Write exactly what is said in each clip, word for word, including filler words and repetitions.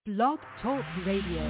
Blog Talk Radio.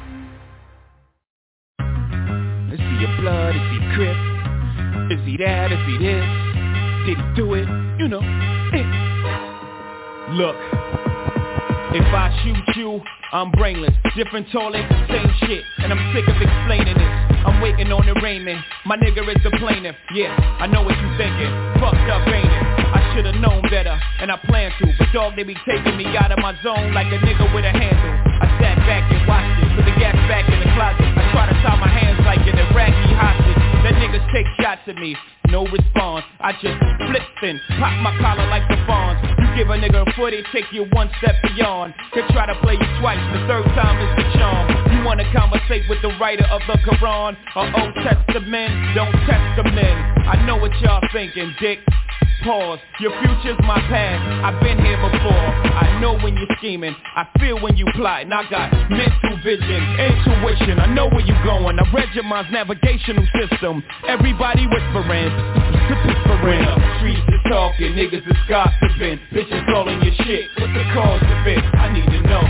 Is he a blood? Is he Crip? Is he that? Is he this? Did he do it? You know. Eh. Look, if I shoot you, I'm brainless. Different toilet, same shit. And I'm sick of explaining this. I'm waiting on the raiment. My nigga is the plaintiff. Yeah, I know what you thinking. Fucked up, ain't it? I should've known better, and I plan to. But dog, they be taking me out of my zone like a nigga with a handle. I sat back and watched it, put the gas back in the closet. I try to tie my hands like an Iraqi hostage. Let niggas take shots at me, no response. I just flipped and pop my collar like the fawns. You give a nigga a foot, it take you one step beyond. Could try to play you twice, the third time is the charm. You wanna conversate with the writer of the Quran or Old Testament? Don't test them then. I know what y'all thinking, dick. Pause, your future's my past. I've been here before. I know when you're scheming, I feel when you plotting. I got mental vision, intuition. I know where you're going. I read your mind's navigational system. Everybody whispering, whispering. Streets is talking, niggas is gossiping. Bitches calling your shit. What's the cause of it? I need to know.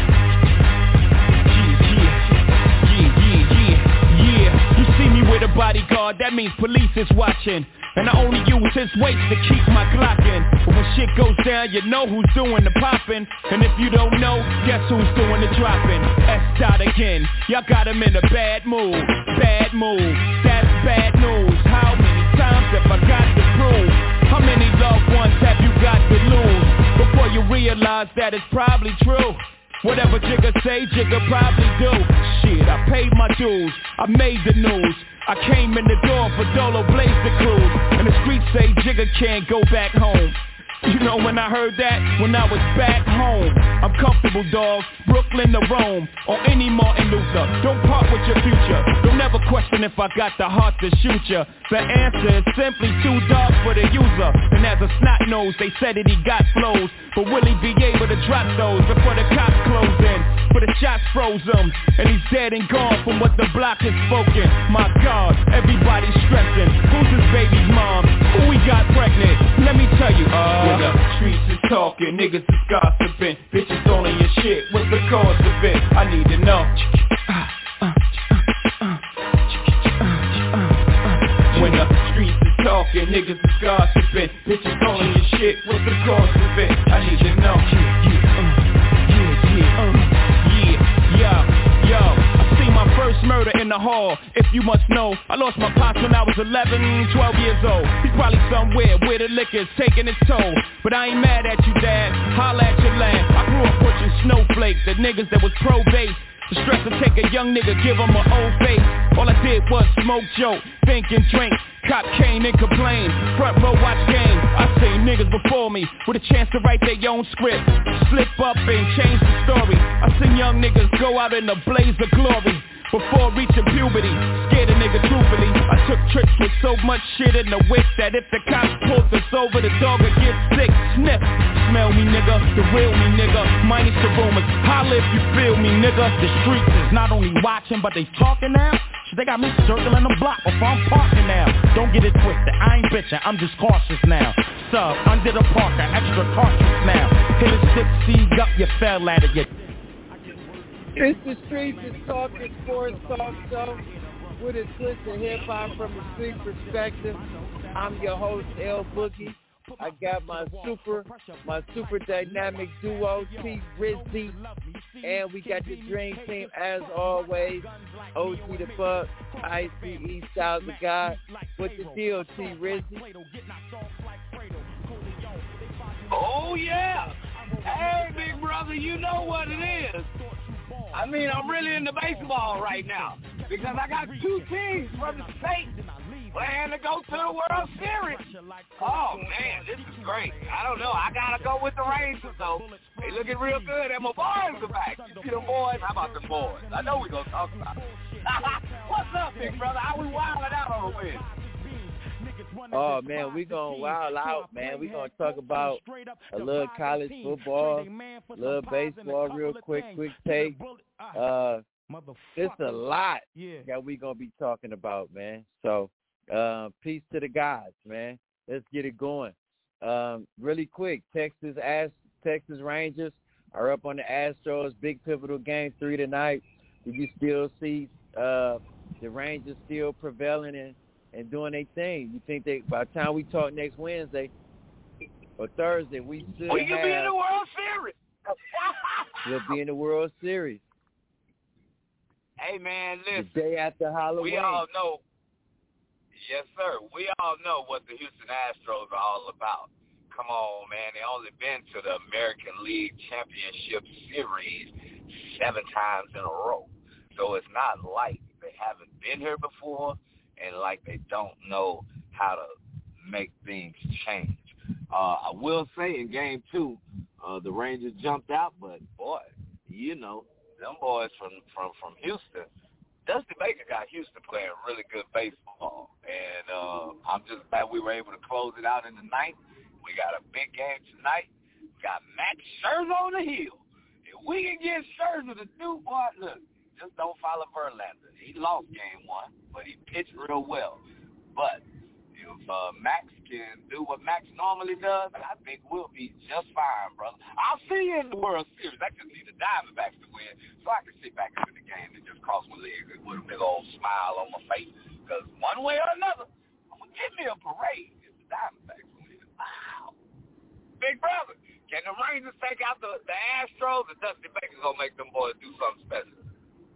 Yeah, yeah, yeah, yeah, yeah. You see me with a bodyguard, that means police is watching. And I only use his weight to keep my Glock in. But when shit goes down, you know who's doing the popping. And if you don't know, guess who's doing the dropping? S dot again. Y'all got him in a bad mood. Bad mood. That's bad news. How many times have I got to prove? How many loved ones have you got to lose before you realize that it's probably true? Whatever Jigga say, Jigga probably do. Shit, I paid my dues. I made the news. I came in the door for Dolo Blaze the Cruise. And the streets say Jigga can't go back home. You know when I heard that? When I was back home. I'm comfortable, dog. Brooklyn to Rome. Or any Martin Luther. Don't part with your future. Don't ever question if I got the heart to shoot ya. The answer is simply too dark for the user. And as a snot nose, they said that he got flows. But will he be able to drop those before the cops close in? But the shots froze him. And he's dead and gone from what the block has spoken. My God, everybody's stressing. Who's his baby's mom? Who we got pregnant? Let me tell you, uh when the streets is talking, niggas is gossiping. Bitches calling your shit, what's the cause of it? I need to know. When the streets is talking, niggas is gossiping. Bitches calling your shit, what's the cause of it? I need to know. Yeah, yeah, uh, yeah, yeah, yo, I see my first murder in the hall. If you must know, I lost my pops when I was eleven, twelve years old. He's probably somewhere where the liquor's taking its toll. But I ain't mad at you, Dad. Holla at your lad. I grew up pushing snowflakes at niggas that was pro-base. The stress to take a young nigga, give him an old face. All I did was smoke, joke, think and drink. Cop cane and complain. Front row watch game. I seen niggas before me with a chance to write their own script. Slip up and change the story. I seen young niggas go out in a blaze of glory before reaching puberty. Scared a nigga truthfully. I took trips with so much shit in the whip that if the cops pulled us over, the dog would get sick. Sniff. Smell me, nigga. The real me, nigga. Minus the rumors. Holla if you feel me, nigga. The streets is not only watching, but they talking now. Shit, they got me circling the block before I'm parking now. Don't get it twisted. I ain't bitching. I'm just cautious now. Sub under the parker. Extra cartridge now. Hit a six seed up. You fell at it. You It's the Streets is Talking Sports Talk Show with a twist of hip-hop from a street perspective. I'm your host, L Boogie. I got my super, my super dynamic duo, T Rizzy, and we got the Dream Team as always. O G the Buck, I C E Styles the God. What's the deal, T Rizzy? Oh yeah! Hey, big brother, you know what it is. I mean, I'm really into baseball right now because I got two teams from the state playing to go to the World Series. Oh, man, this is great. I don't know. I got to go with the Rangers, though. They looking real good, and my boys are back. You see them boys? How about the boys? I know we're going to talk about it. What's up, big brother? How we wilding out on the win? Oh, man, we going to wild out, man. we going to talk about a little college football, a little baseball real quick, quick take. Uh, it's a lot that we going to be talking about, man. So, uh, peace to the guys, man. Let's get it going. Um, really quick, Texas asked Texas Rangers are up on the Astros. Big pivotal game three tonight. Do you still see uh, the Rangers still prevailing and, and doing their thing? You think they by the time we talk next Wednesday or Thursday, we should we can have, be in the World Series. we'll be in the World Series. Hey, man, listen. The day after Halloween. We all know. Yes, sir. We all know what the Houston Astros are all about. Come on, man. They only been to the American League Championship Series seven times in a row. So it's not like they haven't been here before and like they don't know how to make things change. Uh, I will say in game two, uh, the Rangers jumped out, but, boy, you know, them boys from, from, from Houston, Dusty Baker got Houston playing really good baseball. And uh, I'm just glad we were able to close it out in the ninth. We got a big game tonight. We got Max Scherzer on the hill. If we can get Scherzer to do what, look, just don't follow Verlander. He lost game one, but he pitched real well. But if uh, Max can do what Max normally does, I think we'll be just fine, brother. I'll see you in the World Series. I just need the Diamondbacks to win so I can sit back into the game and just cross my legs with a big old smile on my face. Because one way or another, I'm going to give me a parade if the Diamondbacks win. Wow. Big brother, can the Rangers take out the, the Astros, or Dusty Baker's going to make them boys do something special?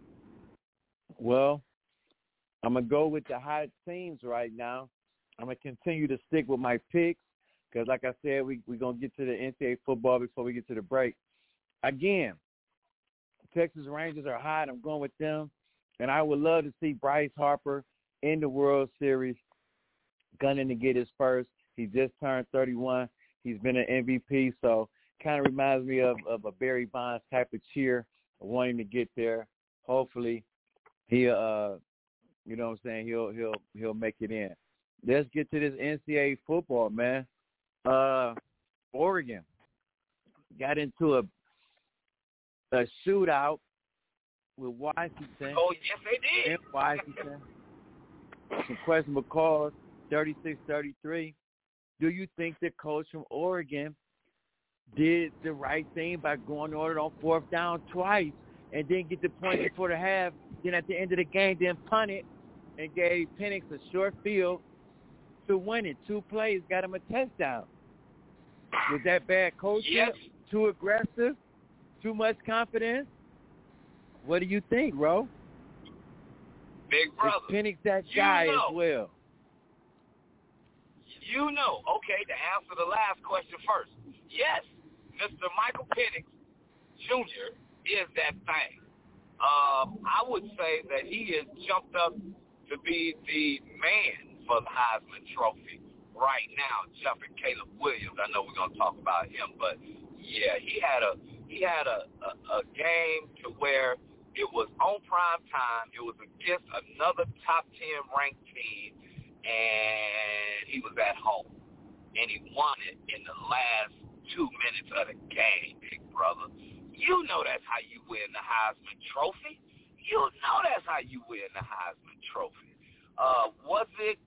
Well, I'm going to go with the hot teams right now. I'm going to continue to stick with my picks because, like I said, we, we're going to get to the N C double A football before we get to the break. Again, Texas Rangers are hot. I'm going with them. And I would love to see Bryce Harper in the World Series, gunning to get his first. He just turned thirty-one. He's been an M V P, so kind of reminds me of, of a Barry Bonds type of cheer, wanting to get there. Hopefully, he, uh, you know what I'm saying, he'll he'll he'll make it in. Let's get to this N C double A football, man. Uh, Oregon got into a a shootout with Washington. Oh, yes, they did. In Washington. Some questionable calls, thirty-six thirty-three. Do you think the coach from Oregon did the right thing by going on it on fourth down twice and then get the point before the half, then at the end of the game, then punt it and gave Penix a short field to win it? Two plays got him a touchdown. Was that bad coaching? Yes. Too aggressive? Too much confidence? What do you think, Ro? Big brother. Is Penix that guy you know, as well? You know. Okay, to answer the last question first. Yes, Mister Michael Penix Junior is that thing. Um, I would say that he has jumped up to be the man for the Heisman Trophy right now, jumping Caleb Williams. I know we're going to talk about him, but yeah, he had a he had a, a, a game to where it was on prime time. It was against another top ten ranked team, and he was at home, and he won it in the last two minutes of the game, big brother. You know that's how you win the Heisman Trophy. You know that's how you win the Heisman Trophy. Uh, was it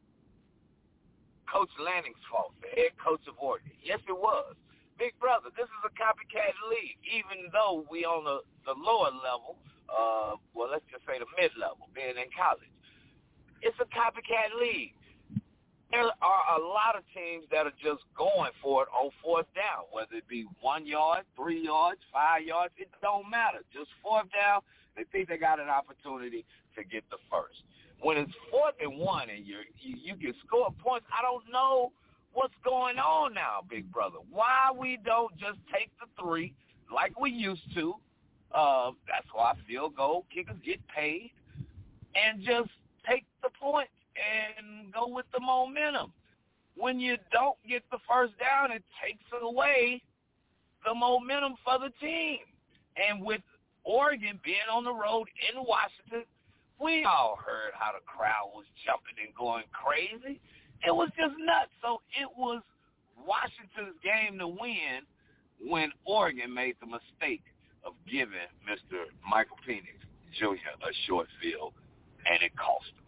Coach Lanning's fault, the head coach of Oregon? Yes, it was. Big brother, this is a copycat league, even though we on the, the lower level, uh, well, let's just say the mid-level, being in college. It's a copycat league. There are a lot of teams that are just going for it on fourth down, whether it be one yard, three yards, five yards. It don't matter. Just fourth down, they think they got an opportunity to get the first. When it's fourth and one and you're, you you can score points, I don't know what's going on now, big brother. Why we don't just take the three like we used to. Uh, that's why field goal kickers get paid, and just take the point and go with the momentum. When you don't get the first down, it takes away the momentum for the team. And with Oregon being on the road in Washington, we all heard how the crowd was jumping and going crazy. It was just nuts. So it was Washington's game to win when Oregon made the mistake of giving Mister Michael Penix Junior a short field, and it cost him.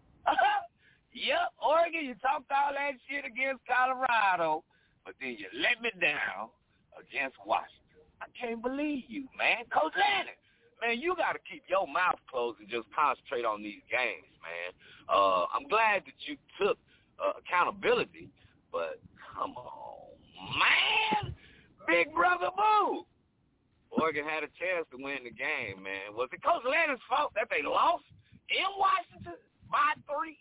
Yep, Oregon, you talked all that shit against Colorado, but then you let me down against Washington. I can't believe you, man. Coach Lannis, man, you got to keep your mouth closed and just concentrate on these games, man. Uh, I'm glad that you took uh, accountability, but come on, man. Big brother Boo. Oregon had a chance to win the game, man. Was it Coach Lannis' fault that they lost in Washington by three?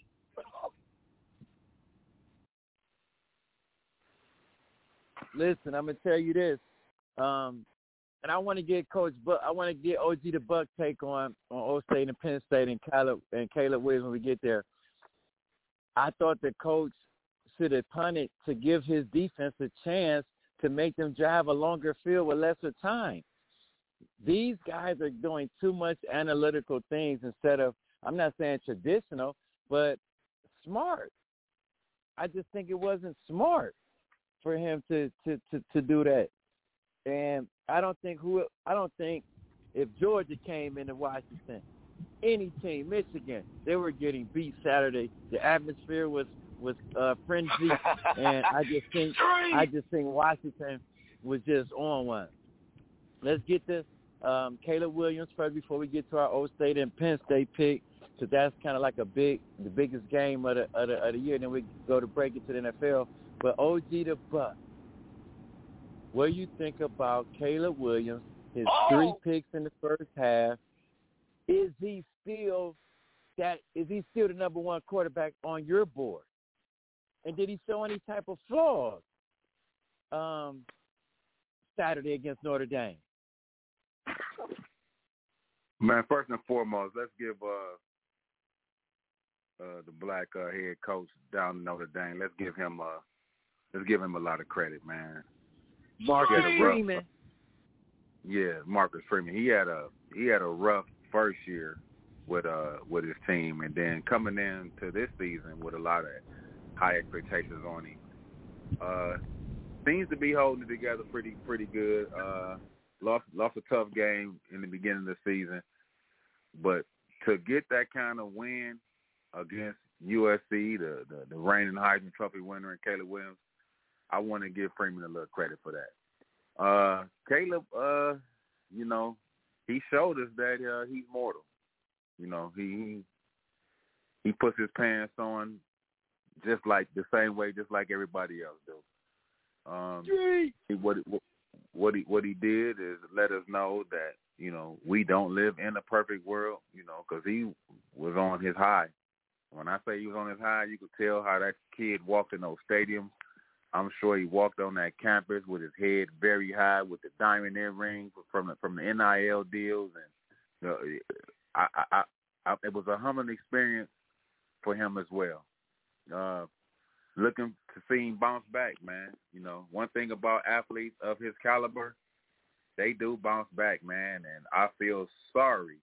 Listen, I'm gonna tell you this, um, and I want to get Coach Buck. I want to get O G the Buck take on on O State and Penn State and Caleb and Caleb Williams when we get there. I thought the coach should have punted to give his defense a chance to make them drive a longer field with lesser time. These guys are doing too much analytical things instead of, I'm not saying traditional, but smart. I just think it wasn't smart for him to, to, to, to do that. And I don't think who I don't think if Georgia came into Washington, any team, Michigan, they were getting beat Saturday. The atmosphere was was uh, frenzy, and I just think I just think Washington was just on one. Let's get this um, Caleb Williams first before we get to our O State and Penn State pick, because that's kind of like a big, the biggest game of the, of the of the year. And then we go to break into the N F L. But O G the Buck, what do you think about Caleb Williams? His oh. three picks in the first half. Is he still that? Is he still the number one quarterback on your board? And did he show any type of flaws um, Saturday against Notre Dame? Man, first and foremost, let's give uh, uh, the black uh, head coach down in Notre Dame. Let's give him uh, let's give him a lot of credit, man. Marcus Freeman. Rough, yeah, Marcus Freeman. He had a he had a rough first year with uh with his team, and then coming into this season with a lot of high expectations on him. Uh, seems to be holding it together pretty pretty good. Uh, lost lost a tough game in the beginning of the season, but to get that kind of win against U S C, the the, the reigning Heisman Trophy winner, and Caleb Williams, I want to give Freeman a little credit for that. Uh, Caleb, uh, you know, he showed us that uh, he's mortal. You know, he he puts his pants on just like the same way, just like everybody else do. Um, he, what what he what he did is let us know that, you know, we don't live in a perfect world. You know, because he was on his high. When I say he was on his high, you could tell how that kid walked in those stadiums. I'm sure he walked on that campus with his head very high, with the diamond earrings from the from the N I L deals, and you know, I, I, I, it was a humbling experience for him as well. Uh, looking to see him bounce back, man. You know, one thing about athletes of his caliber, they do bounce back, man, and I feel sorry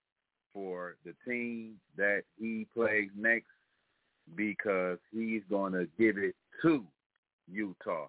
for the team that he plays next, because he's going to give it to Utah.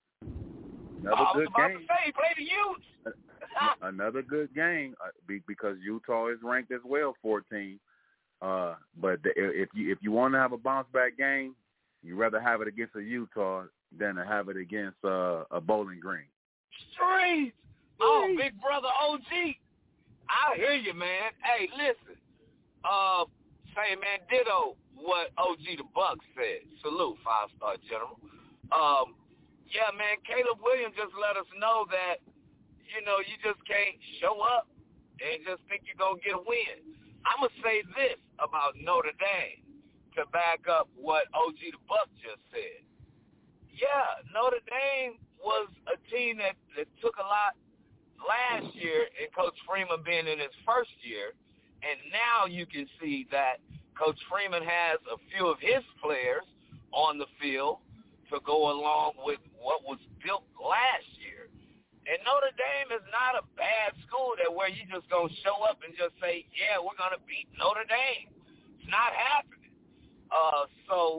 Another oh, good I was game. about to say, play the Utes. Another good game uh, be, because Utah is ranked as well, fourteen. Uh, but the, if you if you want to have a bounce back game, you rather have it against a Utah than to have it against uh, a Bowling Green. Streets. Oh, big brother O G. I hear you, man. Hey, listen. Uh, say, man, ditto what O G the Buck said. Salute, five-star general. Um, yeah, man, Caleb Williams just let us know that, you know, you just can't show up and just think you're going to get a win. I'm going to say this about Notre Dame to back up what O G the Buck just said. Yeah, Notre Dame was a team that, that took a lot last year, and Coach Freeman being in his first year, and now you can see that Coach Freeman has a few of his players on the field to go along with what was built last year. And Notre Dame is not a bad school that where you just going to show up and just say, yeah, we're going to beat Notre Dame. It's not happening. Uh, so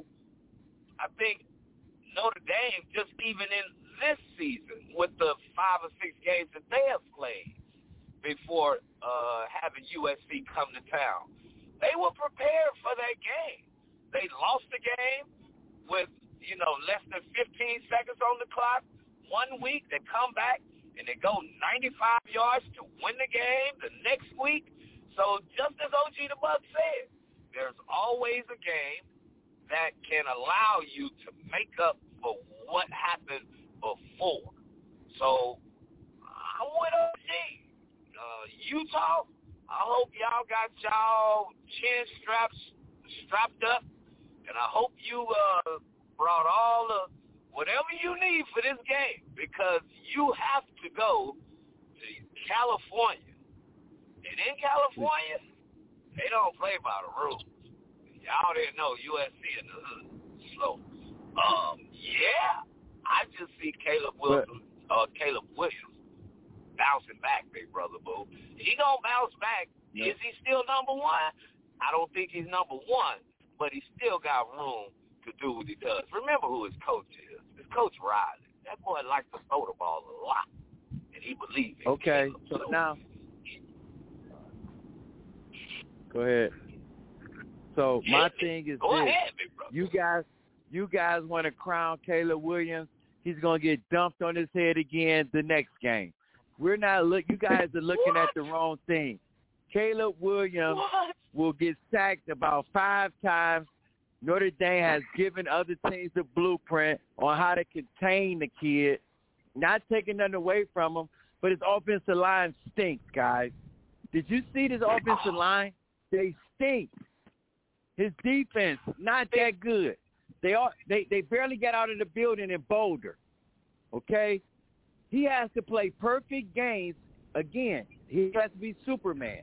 I think Notre Dame, just even in this season, with the five or six games that they have played before uh, having U S C come to town, they were prepared for that game. They lost the game with, you know, less than fifteen seconds on the clock. One week, they come back and they go ninety-five yards to win the game the next week. So just as O G the Buck said, there's always a game that can allow you to make up for what happened before. So I'm with O G. Uh, Utah, I hope y'all got y'all chin straps strapped up, and I hope you uh, brought all the whatever you need for this game, because you have to go to California. And in California, they don't play by the rules. Y'all didn't know U S C in the hood. So, um, yeah, I just see Caleb Wilson, uh, Caleb Williams bouncing back, big brother boo. He gonna bounce back. Yeah. Is he still number one? I don't think he's number one, but he still got room to do what he does. Remember who his coach is. His coach Riley. That boy likes to throw the ball a lot, and he believes in Okay, Caleb. so So now, go ahead. So my yeah, thing is go this: ahead, big brother. you guys, you guys want to crown Caleb Williams. He's gonna get dumped on his head again the next game. We're not look. You guys are looking What? at the wrong thing. Caleb Williams What? will get sacked about five times. Notre Dame has given other teams the blueprint on how to contain the kid, not taking nothing away from him, but his offensive line stinks, guys. Did you see this offensive line? They stink. His defense, not that good. They are they, they barely got out of the building in Boulder, okay? He has to play perfect games again. He has to be Superman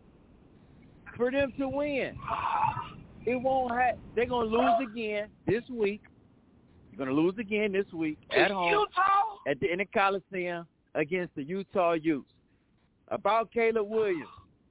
for them to win. It won't have. They're gonna lose again this week. You're gonna lose again this week at home Utah? at the in the Coliseum against the Utah Utes. About Caleb Williams,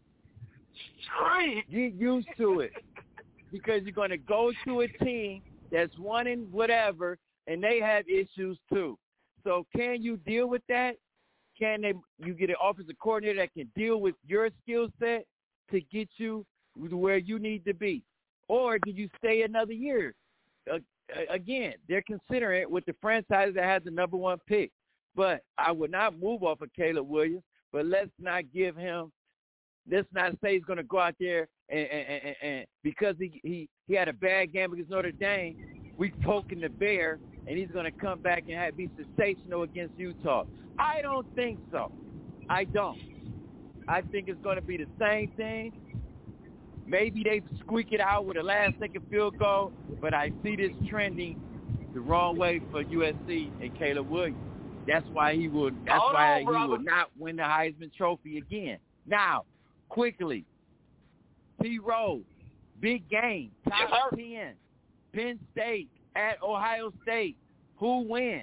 Straight. get used to it, because you're gonna go to a team that's wanting whatever, and they have issues too. So can you deal with that? Can they? You get an offensive coordinator that can deal with your skill set to get you to where you need to be, or do you stay another year? Uh, again, they're considering it with the franchise that has the number one pick. But I would not move off of Caleb Williams. But let's not give him. Let's not say he's going to go out there and, and, and, and because he, he he had a bad game against Notre Dame, we poking the bear, and he's going to come back and have, be sensational against Utah. I don't think so. I don't. I think it's going to be the same thing. Maybe they squeak it out with a last-second field goal, but I see this trending the wrong way for U S C and Caleb Williams. That's why he will. That's Hold why on, he brother. will not win the Heisman Trophy again. Now, quickly, T. Rose, big game, top Yes, sir. ten, Penn State at Ohio State. Who wins?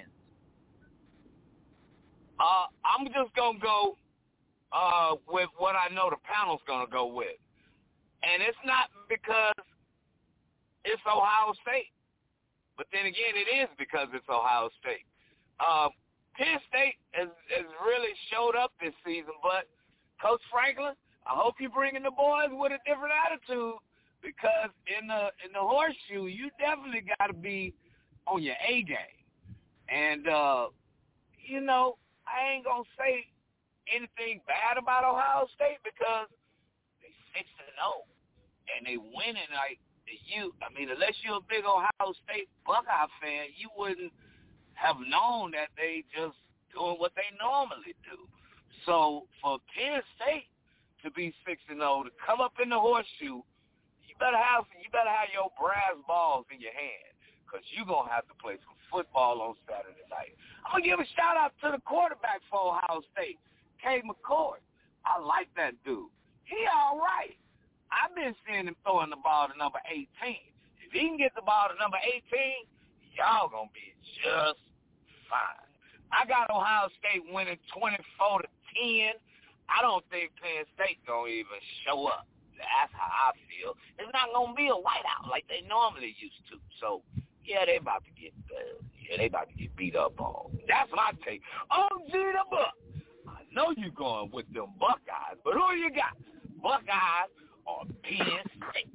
Uh, I'm just going to go uh, with what I know the panel's going to go with. And it's not because it's Ohio State. But then again, it is because it's Ohio State. Uh, Penn State has, has really showed up this season. But, Coach Franklin, I hope you're bringing the boys with a different attitude, because in the in the horseshoe, you definitely got to be on your A game. And, uh, you know, I ain't going to say anything bad about Ohio State, because they six and oh, and they winning like you. I mean, unless you're a big Ohio State Buckeye fan, you wouldn't have known that they just doing what they normally do. So for Penn State to be six and oh, to come up in the horseshoe, you better have you better have your brass balls in your hand, because you're gonna have to play some football on Saturday night. I'm gonna give a shout out to the quarterback for Ohio State, Kay McCord. I like that dude. He all right. I've been seeing him throwing the ball to number eighteen. If he can get the ball to number eighteen, y'all gonna be just fine. I got Ohio State winning twenty-four to ten. I don't think Penn State gonna even show up. That's how I feel. It's not gonna be a whiteout like they normally used to. So yeah, they about to get uh, yeah, they about to get beat up on. That's my take. Oh, G the Buck. I know you going with them Buckeyes, but who you got? Buckeyes or Penn State?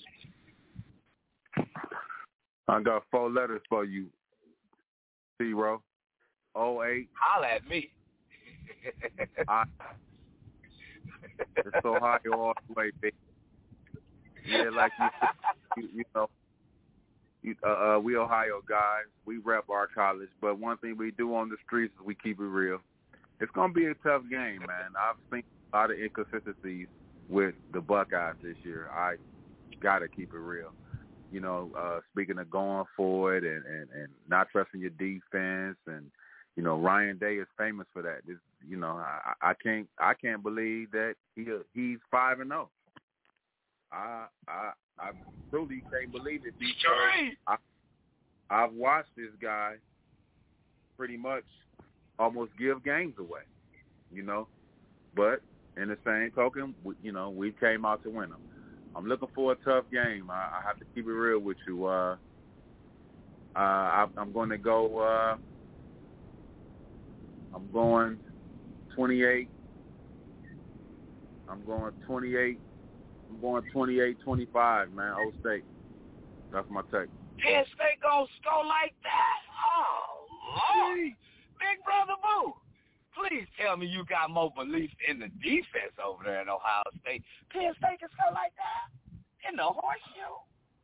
I got four letters for you, Zero. oh eight. Holla at me. I, it's Ohio all the way, baby. Yeah, like you said, you, you know, you, uh, uh, we Ohio guys. We rep our college, but one thing we do on the streets is we keep it real. It's going to be a tough game, man. I've seen a lot of inconsistencies with the Buckeyes this year. I got to keep it real. You know, uh, speaking of going for it and, and, and not trusting your defense, and you know, Ryan Day is famous for that. This, you know, I, I can't I can't believe that he he's five and zero. I I I truly can't believe it because I, I've watched this guy pretty much almost give games away. You know, but in the same token, we, you know, we came out to win them. I'm looking for a tough game. I, I have to keep it real with you. Uh, uh, I, I'm going to go. Uh, I'm going twenty-eight. I'm going twenty-eight. I'm going twenty-eight twenty-five, man. O State. That's my take. Penn State gonna score like that? Oh, Lord. Big Brother Boo. Please tell me you got more belief in the defense over there in Ohio State. Penn State can score like that in the horseshoe.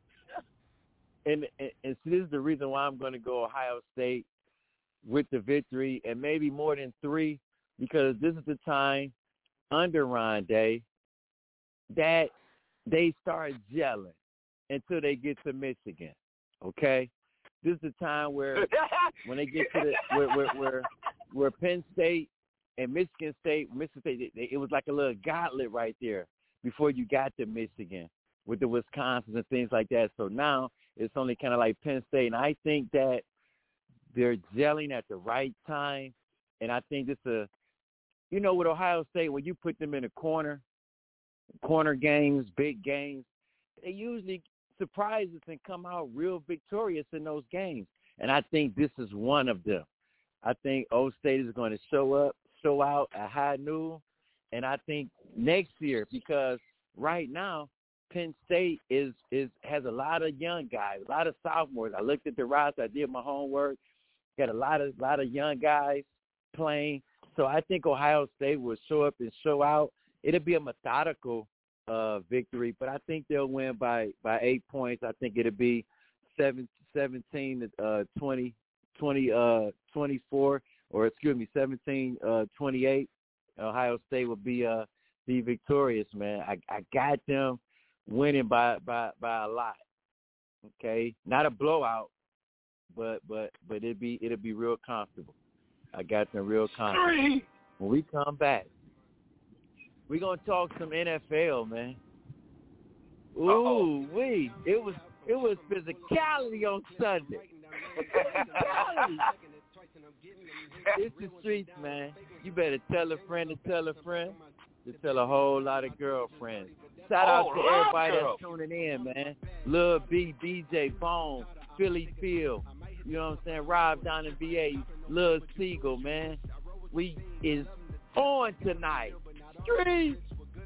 and, and, and so this is the reason why I'm going to go Ohio State with the victory, and maybe more than three, because this is the time under Ron Day that they start gelling until they get to Michigan. Okay, this is the time where when they get to the where where where, where Penn State and Michigan State, Michigan State, it, it was like a little gauntlet right there before you got to Michigan with the Wisconsin and things like that. So now it's only kind of like Penn State, and I think that they're gelling at the right time, and I think it's a, you know, with Ohio State, when you put them in a corner, corner games, big games, they usually surprise us and come out real victorious in those games. And I think this is one of them. I think O State is going to show up, show out at high noon, and I think next year, because right now Penn State is is has a lot of young guys, a lot of sophomores. I looked at the roster, I did my homework. Got a lot of lot of young guys playing, so I think Ohio State will show up and show out. It'll be a methodical uh, victory, but I think they'll win by, by eight points. I think it'll be seven, seventeen to uh, twenty, twenty, uh, twenty-four, or excuse me, seventeen, uh, twenty-eight. Ohio State will be uh, be victorious, man. I, I got them winning by, by by a lot. Okay, not a blowout. But but but it'll be it'll be real comfortable. I got them real comfortable. When we come back, we're gonna talk some N F L, man. Ooh, we it was it was physicality on Sunday. Physicality. It's the streets, man. You better tell a friend to tell a friend to tell a whole lot of girlfriends. Shout out oh, to everybody girl. that's tuning in, man. Lil B, D J, Bone, Philly Field. You know what I'm saying? Rob down in V A, Lil Siegel, man. We is on tonight. Street.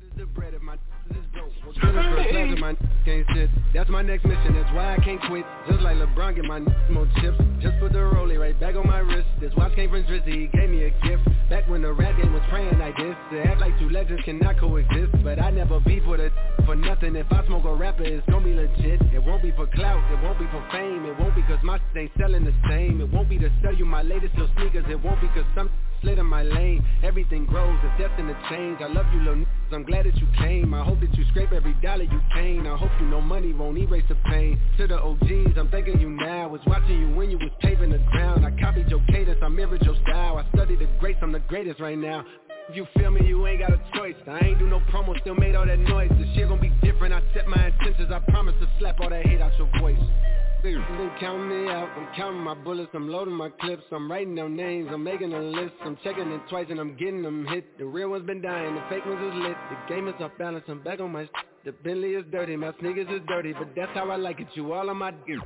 That's my next mission, that's why I can't quit. Just like LeBron, get my more chips. Just put the rollie right back on my wrist. This watch came from Drizzy, he gave me a gift. Back when the rap game was praying like this. To act like two legends cannot coexist. But I never beef with it for nothing. If I smoke a rapper, it's gonna be legit. It won't be for clout, it won't be for fame. It won't be cause my shit ain't selling the same. It won't be to sell you my latest little sneakers. It won't be cause some slid in my lane. Everything grows, it's destined to change. I love you little n****s, I'm glad that you came. I hope that you scrape every dollar you can. I hope you know money won't erase the pain. To the O Gs, I'm thanking you now. Was watching you when you was paving the ground. I copied your cadence, I mirrored your style. I studied the greats, I'm the greatest right now. If you feel me, you ain't got a choice. I ain't do no promo, still made all that noise. This shit gon' be different, I set my intentions. I promise to slap all that hate out your voice. They counting me out, I'm counting my bullets, I'm loading my clips, I'm writing down names, I'm making a list, I'm checking it twice and I'm getting them hit. The real ones been dying, the fake ones is lit, the game is off balance, I'm back on my sh- The Bentley is dirty, my sneakers is dirty, but that's how I like it, you all on my d-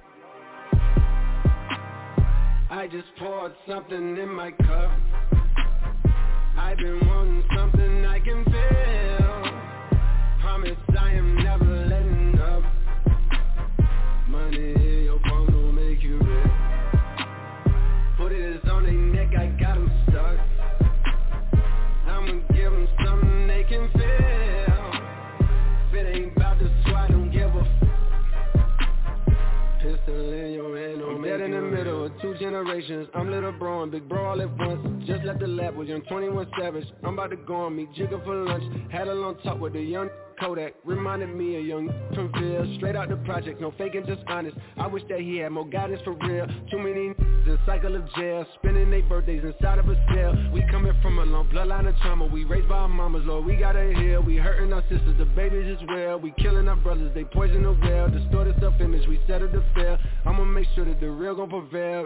I just poured something in my cup. I've been wanting something I can feel. Promise I am never letting up. Money in your phone will make you rich. Put it on their neck, I got them stuck. generations. I'm little bro and big bro all at once. Just left the lab with young twenty-one Savage. I'm about to go on me, jigger for lunch. Had a long talk with the young Kodak. Reminded me of young from Ville. Straight out the project, no faking, just honest. I wish that he had more guidance for real. Too many in cycle of jail, spending their birthdays inside of a cell. We coming from a long bloodline of trauma. We raised by our mamas, Lord, we gotta heal. We hurting our sisters, the babies as well. We killing our brothers, they poison the well. Distorted self-image, we settle to fail. I'ma make sure that the real gon' prevail.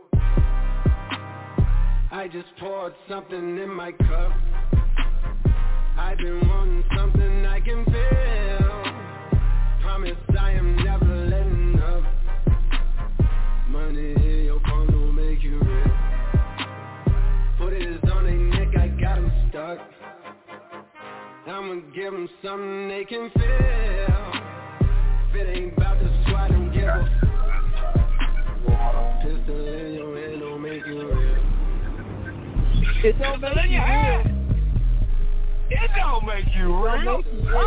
I just poured something in my cup. I've been wanting something I can feel. Promise I am never letting up. Money in your palm will make you real. Put it on their neck, I got them stuck. I'ma give them something they can feel. If it ain't about the squad, don't give a f- Pistol in your head don't make you real. It don't make you real. It don't make you real.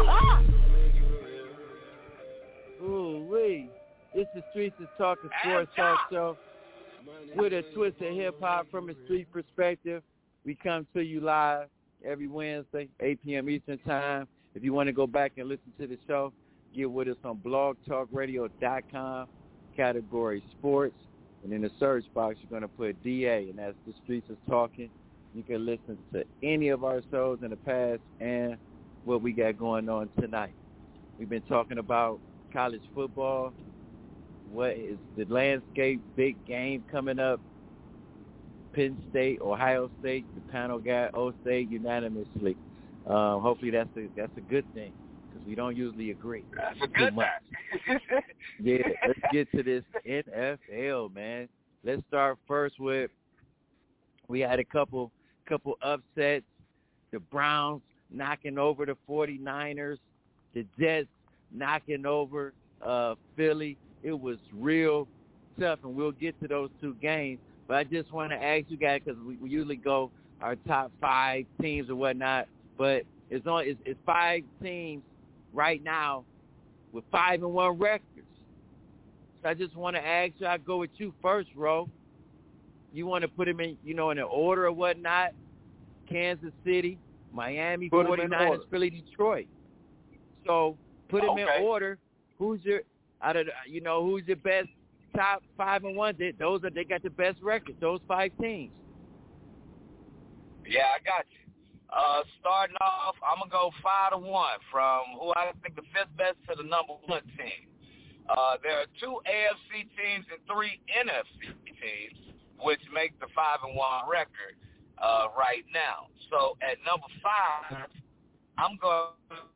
Ooh, wee. It's the Streets is Talking Sports Talk Show with a twist of hip-hop from a street perspective. We come to you live every Wednesday, eight p.m. Eastern Time. If you want to go back and listen to the show, get with us on blog talk radio dot com, category sports. And in the search box, you're going to put D A, and that's the Streets is Talking. You can listen to any of our shows in the past and what we got going on tonight. We've been talking about college football. What is the landscape, big game coming up? Penn State, Ohio State, the panel got O State unanimously. Um, hopefully that's a, that's a good thing because we don't usually agree. That's a good thing. Yeah, let's get to this N F L, man. Let's start first with, we had a couple couple upsets. The Browns knocking over the forty-niners. The Jets knocking over uh, Philly. It was real tough, and we'll get to those two games. But I just want to ask you guys, because we, we usually go our top five teams or whatnot, but it's on it's, it's five teams right now with five and one records. So I just want to ask you, I'll go with you first, Ro. You want to put them in, you know, in an order or whatnot? Kansas City, Miami, Put forty-niners, Philly, Detroit. So put them Okay. in order. Who's your out of the, you know, who's your best top five and one? They, those are they got the best records. Those five teams. Yeah, I got you. Uh, starting off, I'm gonna go five to one from who I think the fifth best to the number one team. Uh, there are two A F C teams and three N F C teams, which make the five and one record uh, right now. So at number five, I'm going.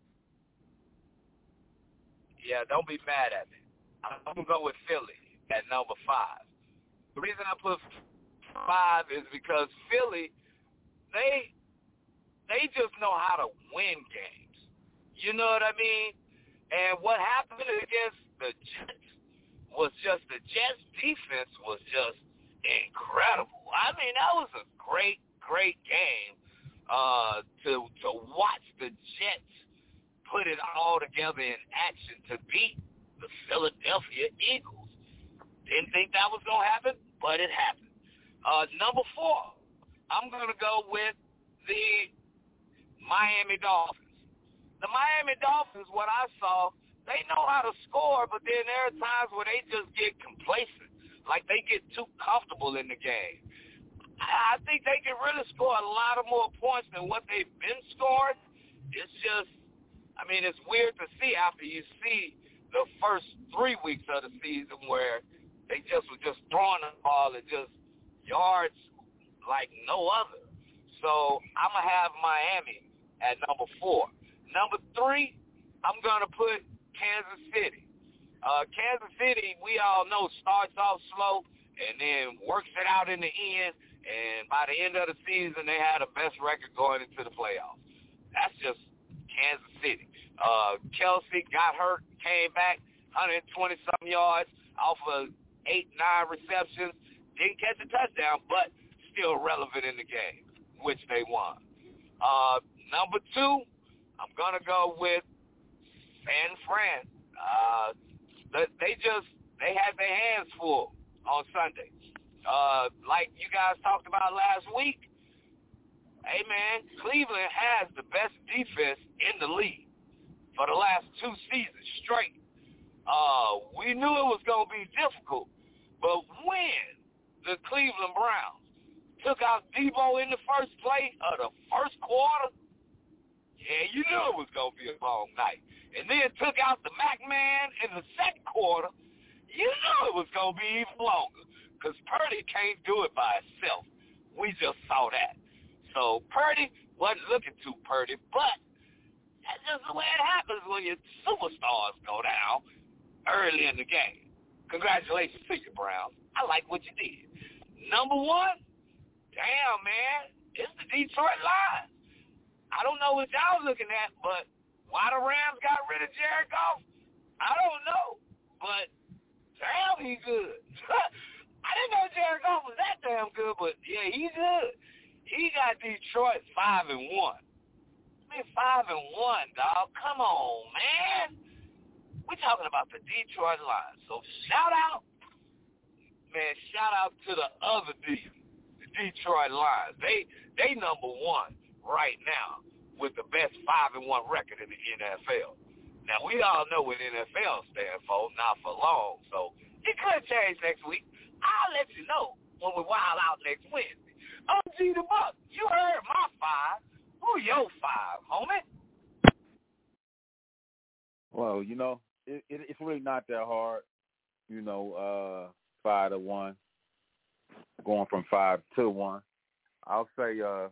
Yeah, don't be mad at me. I'm gonna go with Philly at number five. The reason I put five is because Philly, they they just know how to win games. You know what I mean? And what happened against the Jets was just the Jets defense was just incredible. I mean, that was a great, great game uh, to to watch the Jets put it all together in action to beat the Philadelphia Eagles. Didn't think that was going to happen, but it happened. Uh, number four, I'm going to go with the Miami Dolphins. The Miami Dolphins, what I saw, they know how to score, but then there are times where they just get complacent, like they get too comfortable in the game. I think they can really score a lot of more points than what they've been scoring. It's just, I mean, it's weird to see after you see the first three weeks of the season where they just were just throwing the ball at just yards like no other. So I'm going to have Miami at number four. Number three, I'm going to put Kansas City. Uh, Kansas City, we all know, starts off slow and then works it out in the end, and by the end of the season, they had the best record going into the playoffs. That's just Kansas City. Uh, Kelsey got hurt, came back, one hundred twenty-something yards off of eight, nine receptions. Didn't catch a touchdown, but still relevant in the game, which they won. Uh, number two, I'm going to go with San Fran. Uh, they just, they had their hands full on Sunday. Uh, like you guys talked about last week, hey, man, Cleveland has the best defense in the league for the last two seasons straight. Uh, we knew it was going to be difficult, but when the Cleveland Browns took out Debo in the first play of the first quarter, yeah, you knew it was going to be a long night. And then took out the Mac Man in the second quarter, you knew it was going to be even longer because Purdy can't do it by himself. We just saw that. So Purdy wasn't looking too Purdy, but that's just the way it happens when your superstars go down early in the game. Congratulations to you, Browns. I like what you did. Number one, damn, man, it's the Detroit Lions. I don't know what y'all looking at, but why the Rams got rid of Jared Goff, I don't know. But, damn, he good. I didn't know Jared Goff was that damn good, but, yeah, he's good. He got Detroit five and one. I mean, five and one, dog. Come on, man. We're talking about the Detroit Lions. So shout out, man, shout out to the other D, the Detroit Lions. They they number one right now with the best five and one record in the N F L. Now, we all know what N F L stands for, not for long, so it could change next week. I'll let you know when we wild out next Wednesday. O G the Buck, you heard my five. Who your five, homie? Well, you know, it, it, it's really not that hard. You know, uh, five to one, going from five to one. I'll say, uh,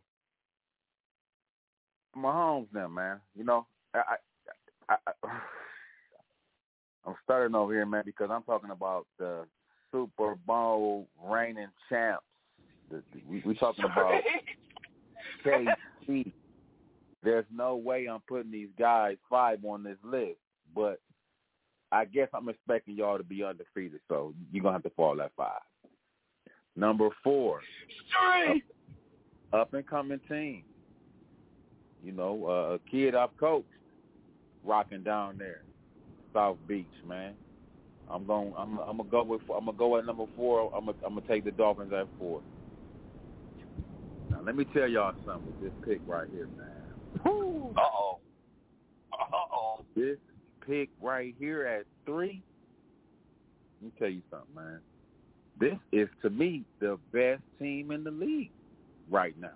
Mahomes now, man. You know, I, I, I, I'm starting over here, man, because I'm talking about the Super Bowl reigning champs. The, the, we, we're talking about K C. There's no way I'm putting these guys five on this list, but I guess I'm expecting y'all to be undefeated, so you're going to have to fall at five. Number four, up, up and coming team. You know, uh, a kid I've coached, rocking down there, South Beach, man. I'm going. I'm, I'm gonna go with. I'm gonna go at number four. I'm gonna. I'm gonna take the Dolphins at four. Now, let me tell y'all something with this pick right here, man. Uh oh. Uh oh. This pick right here at three. Let me tell you something, man. This is to me the best team in the league right now.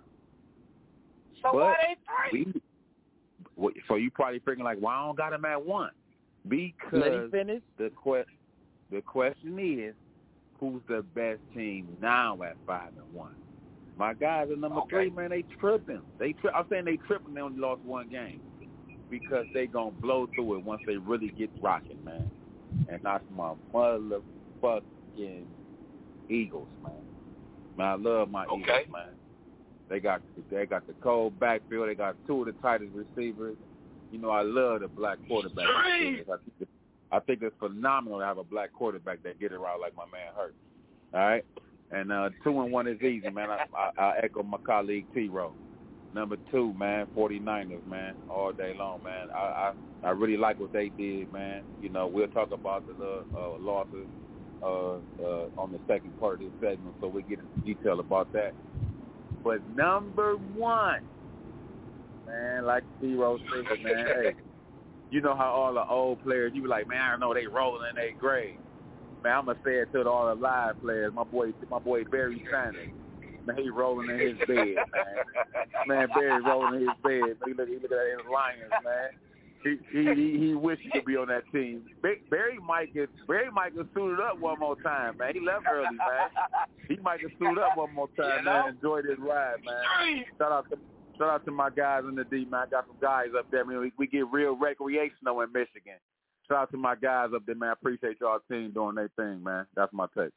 So but why they three? We, so you probably thinking like, well, I don't got him at one. Because Let him finish. the que- the question is, who's the best team now at five and one? My guys at number okay. three, man, they tripping. They tri- I'm saying they tripping. They only lost one game because they gonna blow through it once they really get rocking, man. And that's my motherfucking Eagles, man. Man, I love my okay. Eagles, man. They got they got the cold backfield. They got two of the tightest receivers. You know, I love the black quarterback. I think, it's, I think it's phenomenal to have a black quarterback that get it right like my man Hurt. All right? And uh, two and one is easy, man. I, I, I echo my colleague T-Row. Number two, man, forty-niners, man, all day long, man. I, I, I really like what they did, man. You know, we'll talk about the uh, losses uh, uh, on the second part of this segment, so we'll get into detail about that. But number one, man, like T-Row said, man, hey, you know how all the old players, you be like, man, I know they rolling in their grave. Man, I'm going to say it to all the live players. My boy my boy Barry Sanders, man, he rolling in his bed, man. Man, Barry rolling in his bed. He look, he look at that Lions, man. He he he, he wish he could be on that team. Barry might get Barry might get suited up one more time, man. He left early, man. He might get suited up one more time, you know? Man. Enjoy this ride, man. Shout out to shout out to my guys in the D, man. I got some guys up there. I mean, we, we get real recreational in Michigan. Shout out to my guys up there, man. I appreciate y'all team doing their thing, man. That's my take.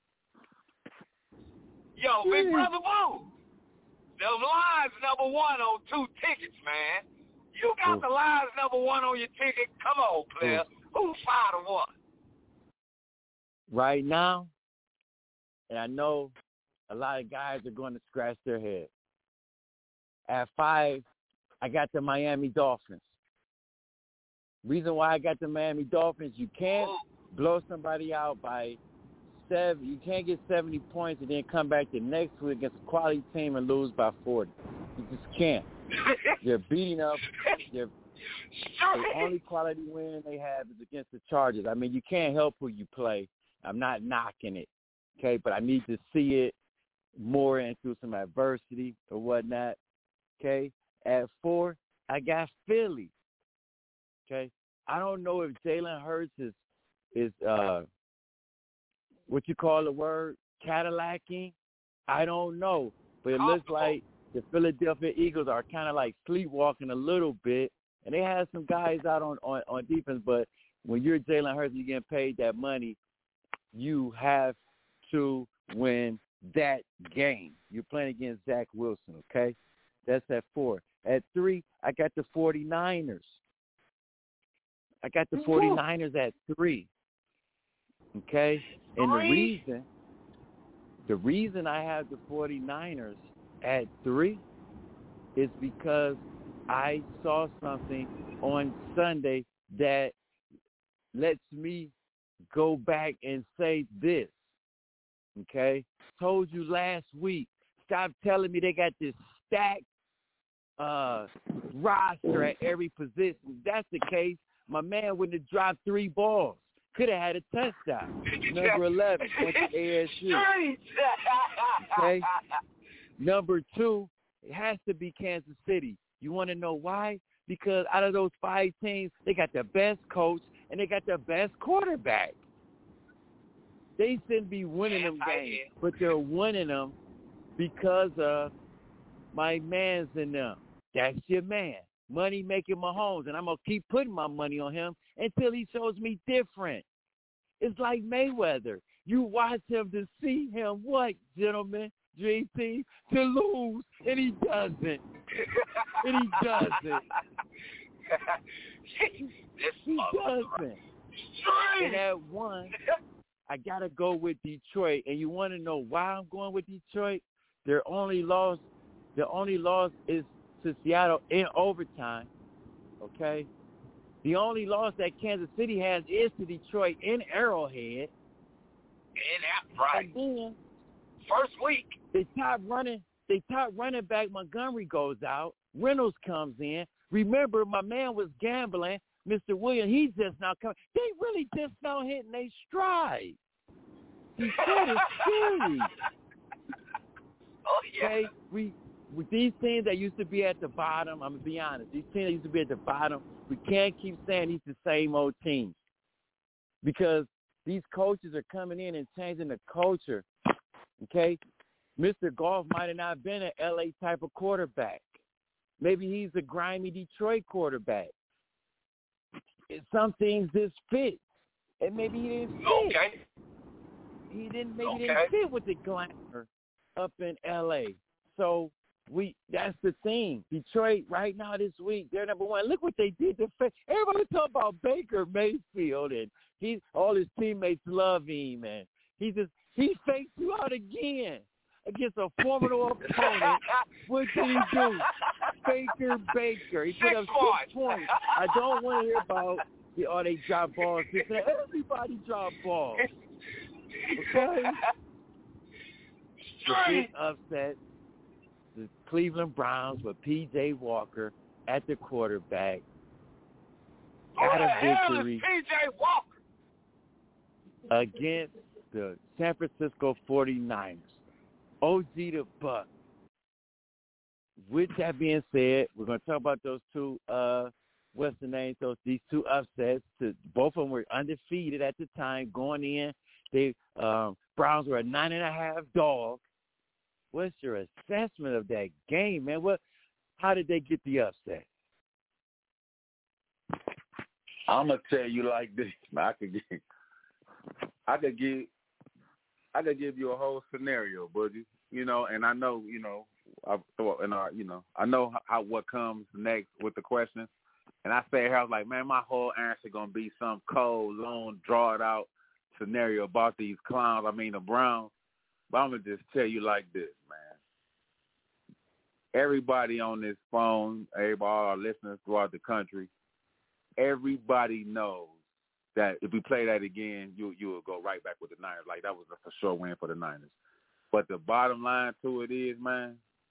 Yo, Big Brother Boo, the Lions number one on two tickets, man. You got Ooh. the Lions number one on your ticket. Come on, player. Ooh. Who's five to one? Right now, and I know a lot of guys are going to scratch their head. At five, I got the Miami Dolphins. Reason why I got the Miami Dolphins, you can't blow somebody out by seven. You can't get seventy points and then come back the next week against a quality team and lose by forty. You just can't. They're beating up. They're, the only quality win they have is against the Chargers. I mean, you can't help who you play. I'm not knocking it, okay? But I need to see it more and through some adversity or whatnot, okay? At four, I got Philly, okay? I don't know if Jalen Hurts is, is uh, what you call the word, Cadillacing. I don't know. But it looks like the Philadelphia Eagles are kind of like sleepwalking a little bit. And they have some guys out on, on, on defense. But when you're Jalen Hurts, you're getting paid that money, you have to win that game. You're playing against Zach Wilson, okay? That's at four. At three, I got the 49ers. I got the 49ers at three, okay? And the reason, the reason I have the 49ers at three is because I saw something on Sunday that lets me go back and say this, okay? Told you last week, stop telling me they got this stacked uh, roster at every position. If that's the case, my man wouldn't have dropped three balls. Could have had a touchdown. Number eleven, went to A S U. Okay? Number two, it has to be Kansas City. You want to know why? Because out of those five teams, they got the best coach and they got the best quarterback. They shouldn't be winning them games, but they're winning them because of my man's in them. That's your man. Money making Mahomes, and I'm going to keep putting my money on him until he shows me different. It's like Mayweather. You watch him to see him, what, gentlemen, G T, to lose, and he doesn't. And he doesn't. He doesn't. And at one, I got to go with Detroit. And you want to know why I'm going with Detroit? Their only loss, their only loss is to Seattle in overtime, okay? The only loss that Kansas City has is to Detroit in Arrowhead. In that, right. And then first week, they top running, they top running back Montgomery goes out. Reynolds comes in. Remember, my man was gambling. Mister Williams, he's just now coming. They really just now hitting their stride. Detroit is scary. Oh, yeah. Okay, we with these teams that used to be at the bottom, I'm going to be honest, these teams that used to be at the bottom, we can't keep saying these the same old teams because these coaches are coming in and changing the culture, okay? Mister Goff might have not been an L A type of quarterback. Maybe he's a grimy Detroit quarterback. Some things just fit, and maybe he didn't fit. Okay. He didn't, maybe okay. didn't fit with the glamour up in L A. So, We that's the thing. Detroit right now this week, they're number one. Look what they did to fa- everybody talking about Baker Mayfield and he all his teammates love him and he just he faked you out again against a formidable opponent. What did he do? Baker Baker. He put up six points. I don't want to hear about the oh they drop balls. Everybody drop balls. Okay? The big upset. The Cleveland Browns with P J Walker at the quarterback got a victory P J Walker against the San Francisco forty-niners. O G the Buck. With that being said, we're going to talk about those two, uh, what's the name, those, these two upsets. To, both of them were undefeated at the time. Going in, they um, Browns were a nine and a half dog. What's your assessment of that game, man? What? How did they get the upset? I'm gonna tell you like this. I could give, I could give, I could give you a whole scenario, buddy. You know, and I know, you know, I thought, and I, you know, I know how what comes next with the question. And I say here, I was like, man, my whole answer gonna be some cold, long, draw it out scenario about these clowns. I mean, the Browns. But I'm going to just tell you like this, man. Everybody on this phone, everybody, all our listeners throughout the country, everybody knows that if we play that again, you you will go right back with the Niners. Like, that was a for sure win for the Niners. But the bottom line to it is, man,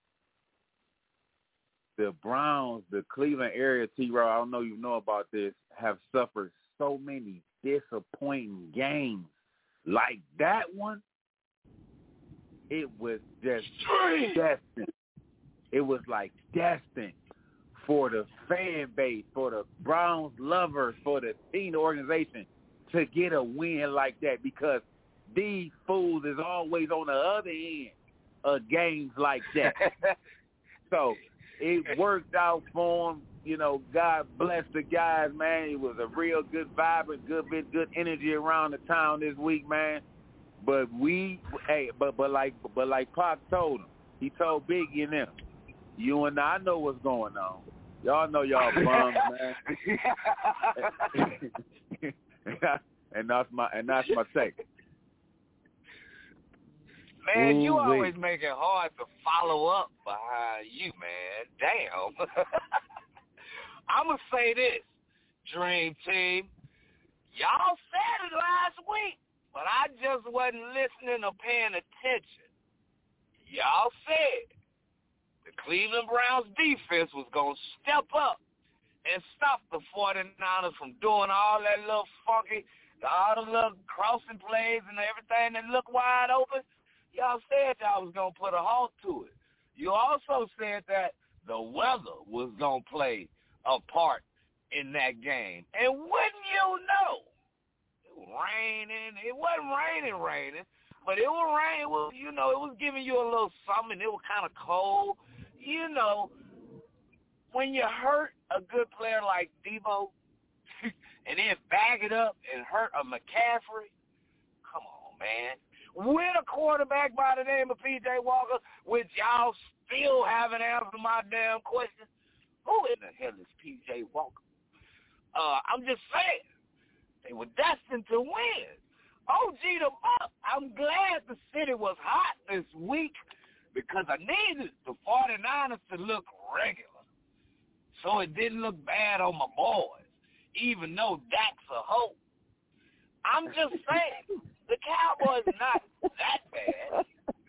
the Browns, the Cleveland area, T-Raw, I don't know you know about this, have suffered so many disappointing games. Like that one, it was just destined. It was like destined for the fan base, for the Browns lovers, for the team organization to get a win like that, because these fools is always on the other end of games like that. So it worked out for them. You know, God bless the guys, man. It was a real good vibe and good bit, good energy around the town this week, man. But we, hey, but but like but like Pop told him, he told Biggie and them, you and I know what's going on. Y'all know y'all bums, man. and that's my and that's my take. Man, you Ooh, always wait. make it hard to follow up behind you, man. Damn. I'm going to say this, Dream Team. Y'all said it last week, but I just wasn't listening or paying attention. Y'all said the Cleveland Browns defense was going to step up and stop the 49ers from doing all that little funky, all the little crossing plays and everything that looked wide open. Y'all said y'all was going to put a halt to it. You also said that the weather was going to play a part in that game. And wouldn't you know, it was raining. It wasn't raining, raining, but it was rain. It was, you know, it was giving you a little something. It was kind of cold. You know, when you hurt a good player like Debo and then back it up and hurt a McCaffrey, come on, man. With a quarterback by the name of P J Walker, which y'all still haven't answered my damn question. Who in the hell is P J Walker? Uh, I'm just saying, they were destined to win. O G the Buck, I'm glad the city was hot this week because I needed the 49ers to look regular, so it didn't look bad on my boys, even though Dak's a hoe. I'm just saying, the Cowboys are not that bad.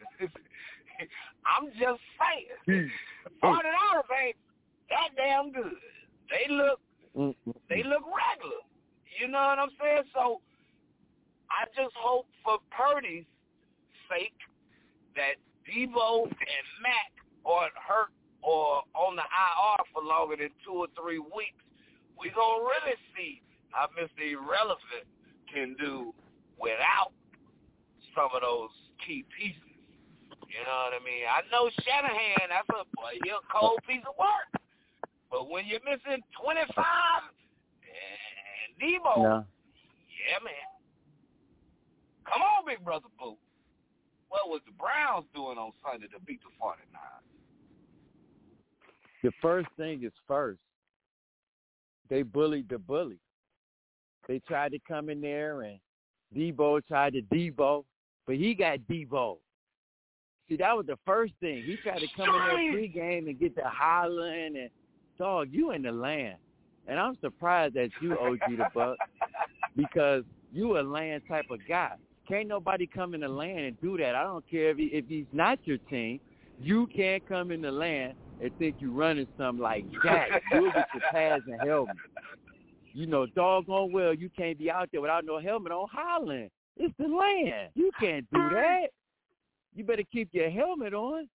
I'm just saying, 49ers ain't that damn good. They look, they look regular. You know what I'm saying? So I just hope for Purdy's sake that Debo and Mac are hurt or on the I R for longer than two or three weeks. We're going to really see how Mister Irrelevant can do without some of those key pieces. You know what I mean? I know Shanahan, that's a, he a cold piece of work. But when you're missing twenty-five and Debo, no. yeah, man. Come on, Big Brother Boo. What was the Browns doing on Sunday to beat the 49ers? The first thing is first. They bullied the bully. They tried to come in there, and Debo tried to Debo, but he got Debo. See, that was the first thing. He tried to come in there pregame and get the hollering, and, dog, you in the land. And I'm surprised at you, O G the Buck, because you a land type of guy. Can't nobody come in the land and do that. I don't care if, he, if he's not your team. You can't come in the land and think you're running something like that. You'll get your pads and helmet. You know, doggone well, you can't be out there without no helmet on hollering. It's the land. You can't do that. You better keep your helmet on.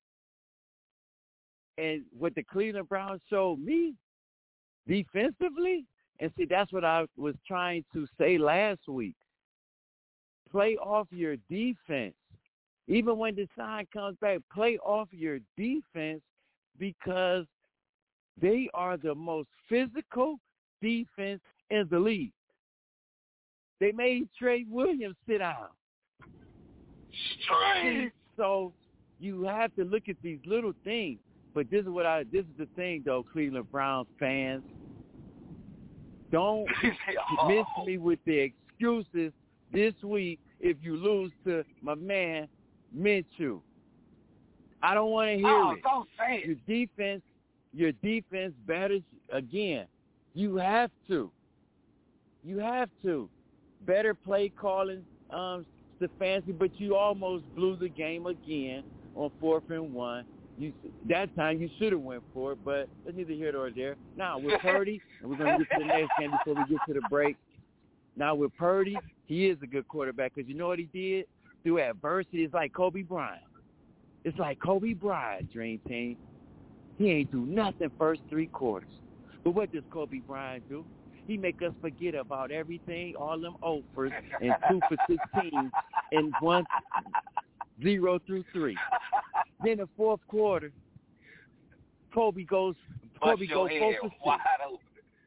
And what the Cleveland Browns showed me defensively, and see, that's what I was trying to say last week. Play off your defense. Even when the sign comes back, play off your defense because they are the most physical defense in the league. They made Trey Williams sit down. Straight. So you have to look at these little things. But this is what I. This is the thing, though, Cleveland Browns fans. Don't miss me with the excuses this week if you lose to my man Minshew. I don't want to hear oh, it. Don't say it. Your defense, your defense better again. You have to. You have to. better play calling, um, Stefanski, but you almost blew the game again on fourth and one. You, that time you should have went for it, but that's neither here nor there. Now, with Purdy, and we're going to get to the next game before we get to the break. Now, with Purdy, he is a good quarterback because you know what he did? Through adversity, it's like Kobe Bryant. It's like Kobe Bryant, Dream Team. He ain't do nothing first three quarters. But what does Kobe Bryant do? He make us forget about everything, all them offers, and two for sixteen, and one zero through three. Then the fourth quarter, Kobe goes, Kobe goes four for six.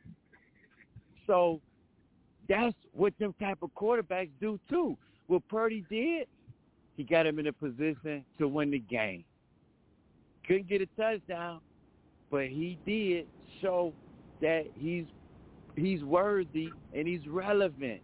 So that's what them type of quarterbacks do too. What Purdy did, he got him in a position to win the game. Couldn't get a touchdown, but he did show that he's he's worthy and he's relevant.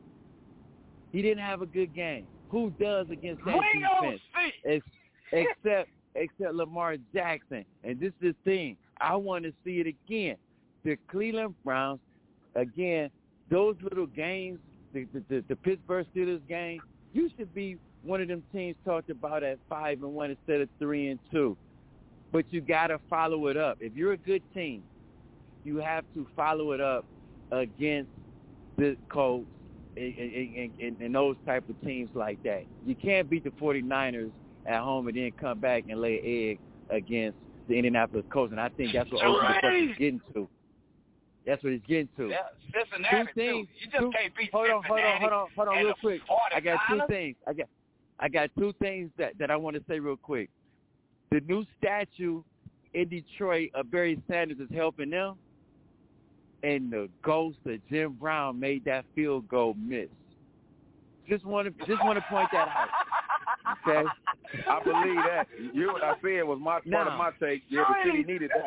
He didn't have a good game. Who does against that we defense? Ex- except except Lamar Jackson. And this is the thing. I want to see it again. The Cleveland Browns, again, those little games, the, the, the, the Pittsburgh Steelers game, you should be one of them teams talked about at five and one instead of three and two. But you got to follow it up. If you're a good team, you have to follow it up against the Colts and, and, and, and those type of teams like that. You can't beat the 49ers at home and then come back and lay an egg against the Indianapolis Colts. And I think that's what O G is getting to. That's what he's getting to. Yeah, Cincinnati, two things, too. You just two, can't beat hold Cincinnati. On, hold on, hold on, hold on, real quick. I got two forty-niners. things. I got, I got two things that, that I want to say real quick. The new statue in Detroit of Barry Sanders is helping them, and the ghost of Jim Brown made that field goal miss. Just want to, just want to point that out. Okay, I believe that. You what I said was my now, part of my take. Yeah, the city needed that.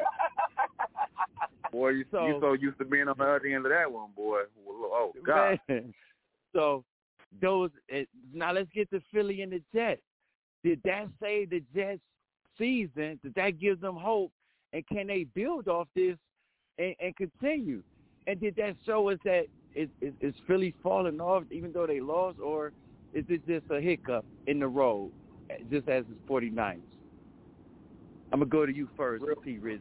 Boy, you so, you so used to being on the other end of that one, boy. Oh God. Man. So those now let's get to Philly and the Jets. Did that save the Jets' season? Did that give them hope? And can they build off this and, and continue? And did that show us that is, is, is Philly falling off even though they lost, or is it just a hiccup in the road, just as it's 49ers? I'm going to go to you first, P. Rizzy.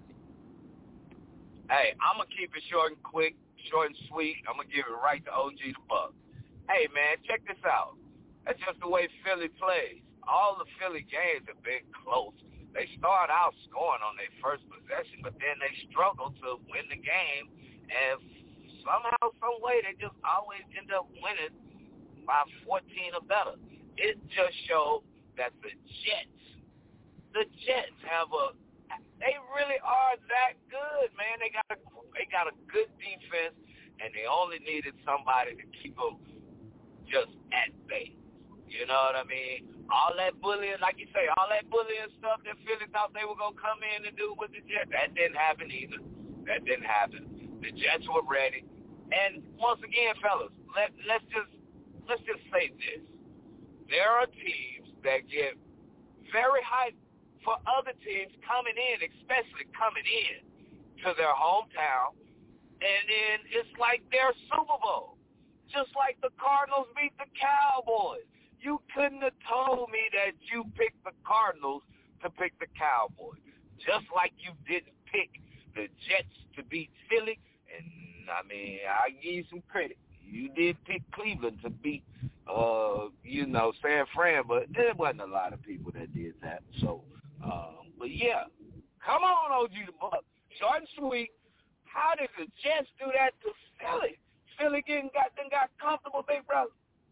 Hey, I'm going to keep it short and quick, short and sweet. I'm going to give it right to O G the Buck. Hey, man, check this out. That's just the way Philly plays. All the Philly games have been close. They start out scoring on their first possession, but then they struggle to win the game, and somehow, some way, they just always end up winning by fourteen or better. It just showed that the Jets, the Jets have a, they really are that good, man. They got a, they got a good defense, and they only needed somebody to keep them just at bay. You know what I mean? All that bullying, like you say, all that bullying stuff that Philly thought they were going to come in and do with the Jets, that didn't happen either. That didn't happen. The Jets were ready. And once again, fellas, let, let's just let's just say this. There are teams that get very hyped for other teams coming in, especially coming in to their hometown, and then it's like their Super Bowl. Just like the Cardinals beat the Cowboys. You couldn't have told me that you picked the Cardinals to pick the Cowboys. Just like you didn't pick the Jets to beat Philly. And, I mean, I give you some credit. You did pick Cleveland to beat, uh, you know, San Fran, but there wasn't a lot of people that did that. So, um, but, yeah, come on, O G the Buck. Short and sweet. How did the Jets do that to Philly? Philly getting got, then got comfortable, big brother.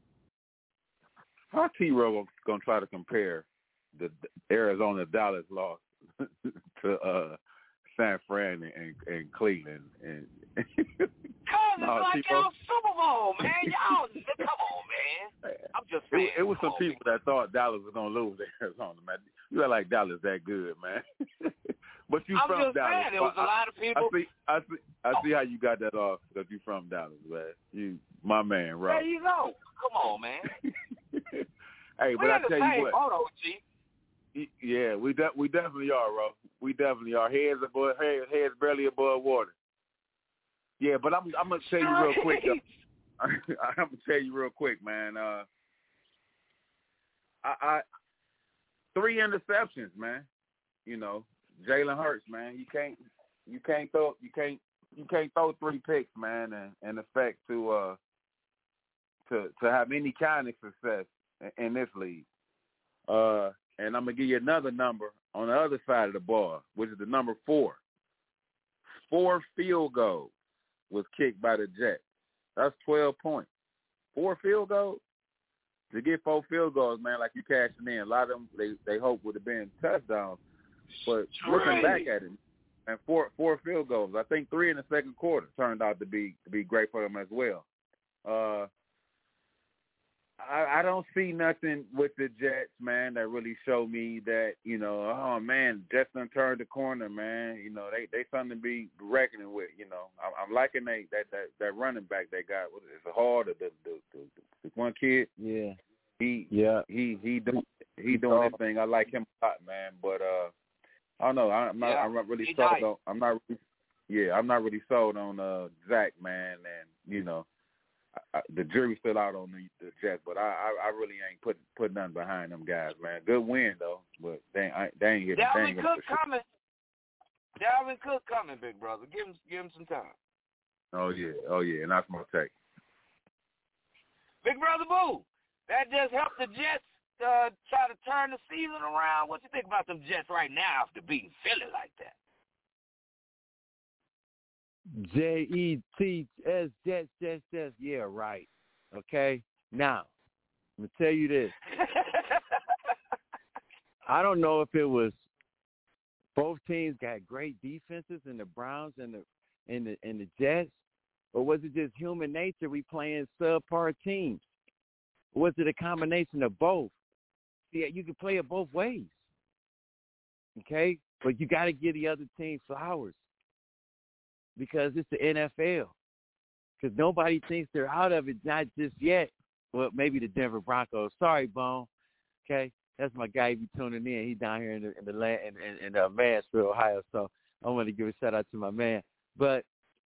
How T-Row going to try to compare the Arizona Dallas loss to uh, San Fran and, and Cleveland? And Cause it's no, like y'all Super Bowl, man. Y'all, come on, man. I'm just saying. It, it was some people that thought Dallas was going to lose to Arizona, man. You act like Dallas that good, man. But you I'm from just Dallas. saying, there was a lot of people. I see, I see, I see how you got that off because you from Dallas, man. You, my man, right? There you go. Come on, man. Hey, but We're I tell you what. Photo, G. Yeah, we de- we definitely are, bro. We definitely are. Heads above, heads, heads barely above water. Yeah, but I'm I'm gonna tell you real quick. Though. I'm gonna tell you real quick, man. Uh, I, I three interceptions, man. You know, Jalen Hurts, man. You can't, you can't throw, you can't, you can't throw three picks, man, and, and expect to uh to to have any kind of success in, in this league. Uh, and I'm gonna give you another number on the other side of the ball, which is the number four. Four field goals was kicked by the Jets. That's twelve points. Four field goals? To get four field goals, man, like you cashing in. A lot of them, they, they hope would have been touchdowns. But looking back at it, and four four field goals, I think three in the second quarter turned out to be to be great for them as well. Uh, I, I don't see nothing with the Jets, man, that really show me that, you know, oh, man, Jets done turned the corner, man. You know, they they something to be reckoning with, you know. I'm, I'm liking they, that, that that running back they got. What is it, Hall, the, the, the, the, the one kid? Yeah. He yeah. he he do, he doing his thing. I like him a lot, man. But uh, I don't know. I'm not. Yeah, I'm not really sold nice. on. I'm not. Really, yeah, I'm not really sold on uh, Zach, man. And you know, I, I, the jury's still out on the, the Jets, but I, I, I really ain't put put nothing behind them guys, man. Good win though, but they I, they ain't getting. Dalvin Cook coming. Dalvin Cook coming, big brother. Give him give him some time. Oh yeah, oh yeah, and that's my take. Big brother Boo. That just helped the Jets uh, try to turn the season around. What you think about them Jets right now after beating Philly like that? J E T S, Jets, Jets, Jets. Yeah, right. Okay? Now, I'm going to tell you this. I don't know if it was both teams got great defenses in the Browns and the and the, and the Jets, or was it just human nature we playing subpar teams? Was it a combination of both? See, you can play it both ways, okay? But you got to give the other team flowers because it's the N F L. Because nobody thinks they're out of it, not just yet. Well, maybe the Denver Broncos. Sorry, Bone. Okay, that's my guy. He be tuning in. He's down here in the in the land in, in, in uh, Mansfield, Ohio. So I want to give a shout out to my man. But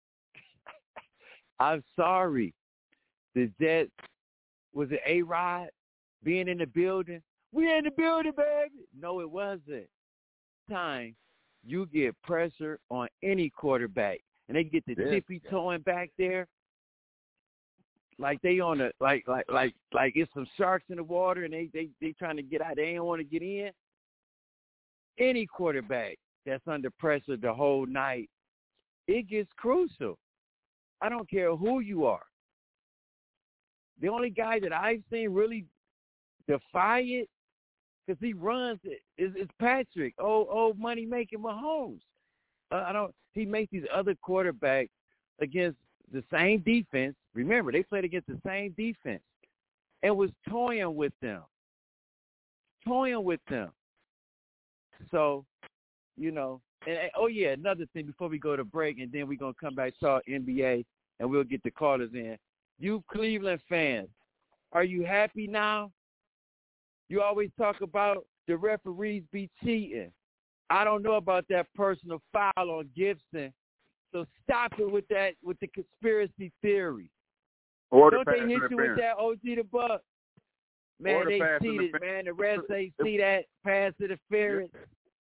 I'm sorry, the Jets. Was it A-Rod being in the building? We in the building, baby. No, it wasn't. Time you get pressure on any quarterback, and they get the yeah. tippy toeing back there, like they on a like like like like it's some sharks in the water, and they they they trying to get out. They don't want to get in. Any quarterback that's under pressure the whole night, it gets crucial. I don't care who you are. The only guy that I've seen really defy it, because he runs it, is, is Patrick. Oh, oh, money making Mahomes. Uh, I don't. He makes these other quarterbacks against the same defense. Remember, they played against the same defense and was toying with them, toying with them. So, you know, and, and oh yeah, another thing before we go to break, and then we're gonna come back to talk N B A, and we'll get the callers in. You Cleveland fans, are you happy now? You always talk about the referees be cheating. I don't know about that personal foul on Gibson, so stop it with that, with the conspiracy theory. Or don't the they hit you with that O G the Buck? Man, the they cheated, man. The refs ain't see that pass interference.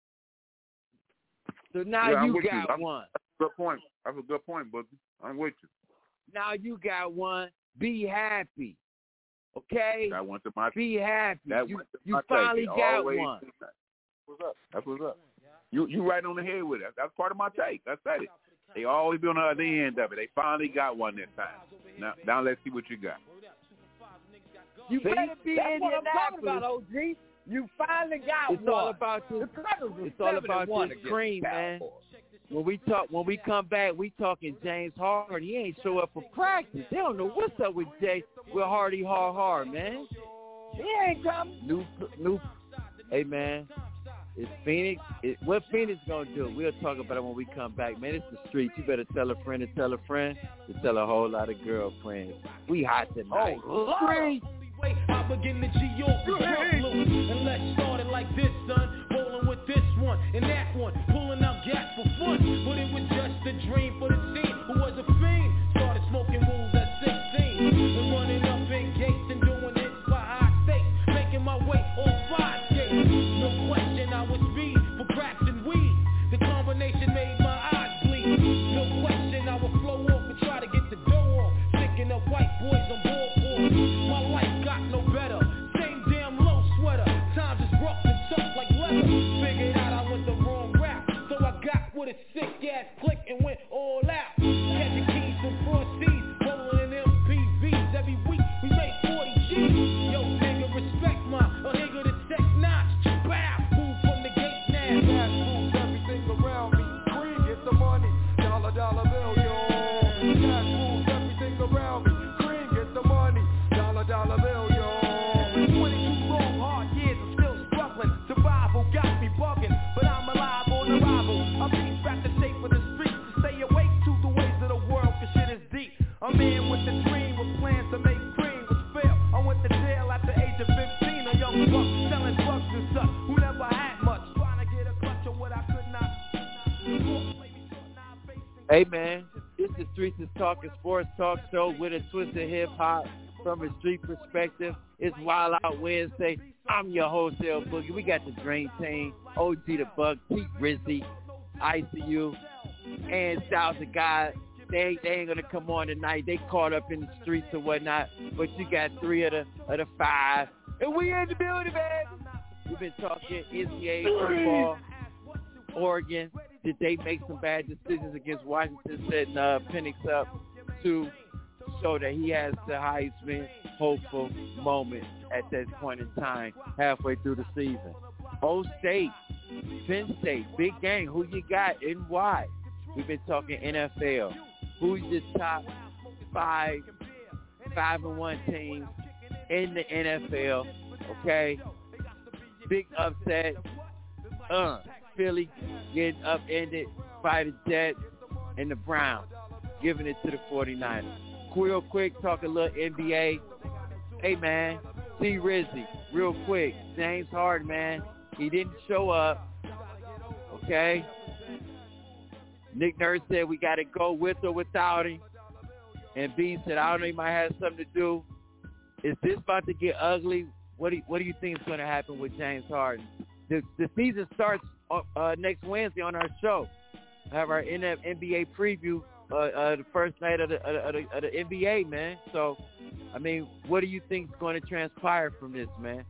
So now yeah, you got you. one. That's a good point. That's a good point, Boogie. I'm with you. Now you got one. Be happy. Okay? That went to my Be happy. That you went to you my finally take. got Always one. What's up? That's what's up. You you right on the head with it. That's part of my take. I said it. They always be on the other end of it. They finally got one this time. Now now let's see what you got. You see, better be that's in what I'm talking about, O G. You finally got it's one. All about this, it's all about this cream, man. When we talk, when we come back, we talking James Harden. He ain't show up for practice. They don't know what's up with Jay, with Hardy Hard Hard, man. He ain't coming. New, new. Hey, man, it's Phoenix. It, what Phoenix gonna do? We'll talk about it when we come back, man. It's the streets. You better tell a friend to tell a friend to tell a whole lot of girlfriends. We hot tonight. Oh, Street. I begin to G off the drum loose. And let's start it like this, son. Rolling with this one and that one. Pulling out gas for fun. But it was just a dream for the team who was a fiend. Started smoking rules at sixteen. Hey, man, it's the Streets is Talking Sports Talk Show with a twist of hip-hop from a street perspective. It's Wild Out Wednesday. I'm your host, L Boogie. We got the Dream Team, O G the Buck, Pete Rizzy, I C U, and Styles the God. They, they ain't going to come on tonight. They caught up in the streets or whatnot. But you got three of the, of the five. And we in the building, man. We've been talking N C double A football, Oregon. Did they make some bad decisions against Washington, setting uh, Penix up to show that he has the Heisman hopeful moment at this point in time, halfway through the season? O State, Penn State, big game. Who you got and why? We've been talking N F L. Who's the top five, five and one teams in the N F L? Okay, big upset. Uh. Philly getting upended by the Jets and the Browns, giving it to the forty-niners. Real quick, talk a little N B A. Hey, man, T. Rizzy, real quick. James Harden, man, he didn't show up, okay? Nick Nurse said we got to go with or without him. And B said, I don't know, he might have something to do. Is this about to get ugly? What do you, what do you think is going to happen with James Harden? The, the season starts uh, next Wednesday on our show. I have our N B A preview, uh, uh, the first night of the, of, the, of the N B A, man. So, I mean, what do you think is going to transpire from this, man?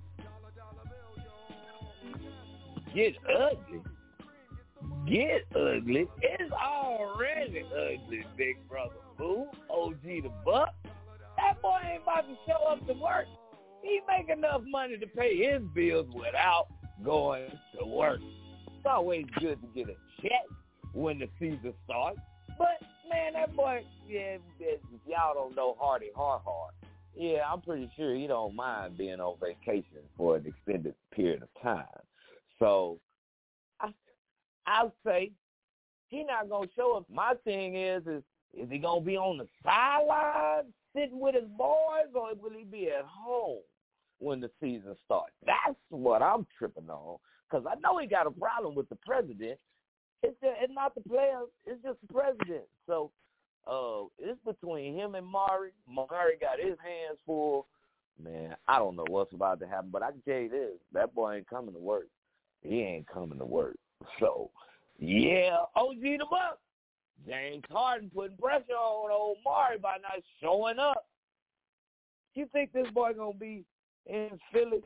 Get ugly. Get ugly. It's already ugly, big brother Boo. O G the Buck. That boy ain't about to show up to work. He make enough money to pay his bills without going to work. It's always good to get a check when the season starts. But, man, that boy, yeah, y'all don't know Hardy Hard Hard. Yeah, I'm pretty sure he don't mind being on vacation for an extended period of time. So, I, I'll say he not going to show up. My thing is, is, is he going to be on the sidelines sitting with his boys, or will he be at home when the season starts? That's what I'm tripping on, because I know he got a problem with the president. It's, just, it's not the players. It's just the president. So uh, it's between him and Murray. Murray got his hands full. Man, I don't know what's about to happen, but I can tell you this. That boy ain't coming to work. He ain't coming to work. So, yeah, O G the Buck. James Harden putting pressure on old Murray by not showing up. You think this boy going to be in Philly?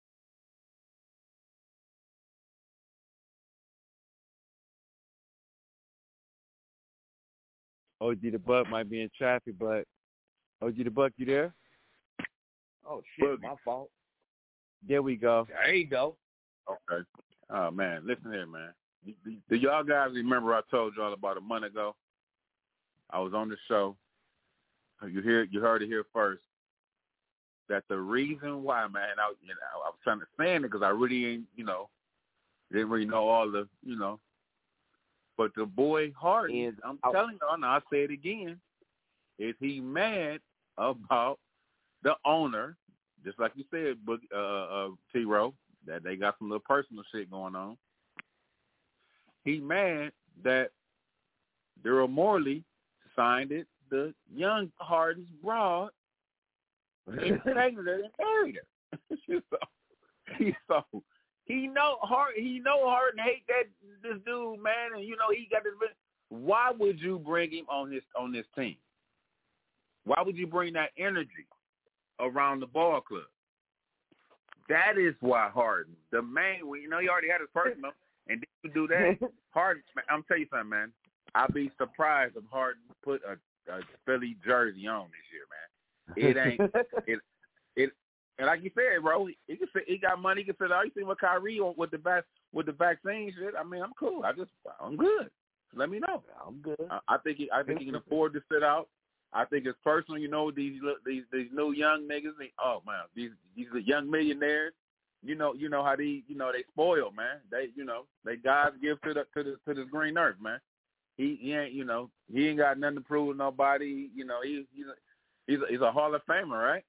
O G the Buck might be in traffic, but O G the Buck, you there? Oh, shit, my fault. There we go. There you go. Okay. Oh, man, listen here, man. Do y'all guys remember I told y'all about a month ago? I was on the show. You hear, you heard it here first. That the reason why, man, I, you know, I was trying to stand it because I really ain't, you know, didn't really know all the, you know. But the boy Harden, I'm I, telling y'all, now I say it again, is he mad about the owner, just like you said, uh, uh, T-Row, that they got some little personal shit going on. He mad that Daryl Morley signed it, the young Harden's broad, impregnated and married her. so, he, so he know Harden, he know Harden hate that this dude, man, and you know he got this. Why would you bring him on this on this team? Why would you bring that energy around the ball club? That is why Harden, the man, you know, he already had his personal, and then you do that. Harden, I'm tell you something, man. I'd be surprised if Harden put a, a Philly jersey on this year, man. It ain't it it and like you said, bro, he, he can say he got money. He can say, "Oh, you see what Kyrie on with the vac with the vaccine shit." I mean, I'm cool. I just I'm good. Let me know. I'm good. I, I think he I think he can afford to sit out. I think it's personal. You know, these these these new young niggas. They, oh man, these these are young millionaires. You know, you know how they you know they spoil, man. They you know they God's gift to the to the to this green earth, man. He he ain't you know he ain't got nothing to prove to nobody. You know he he's a, he's a, he's a Hall of Famer, right?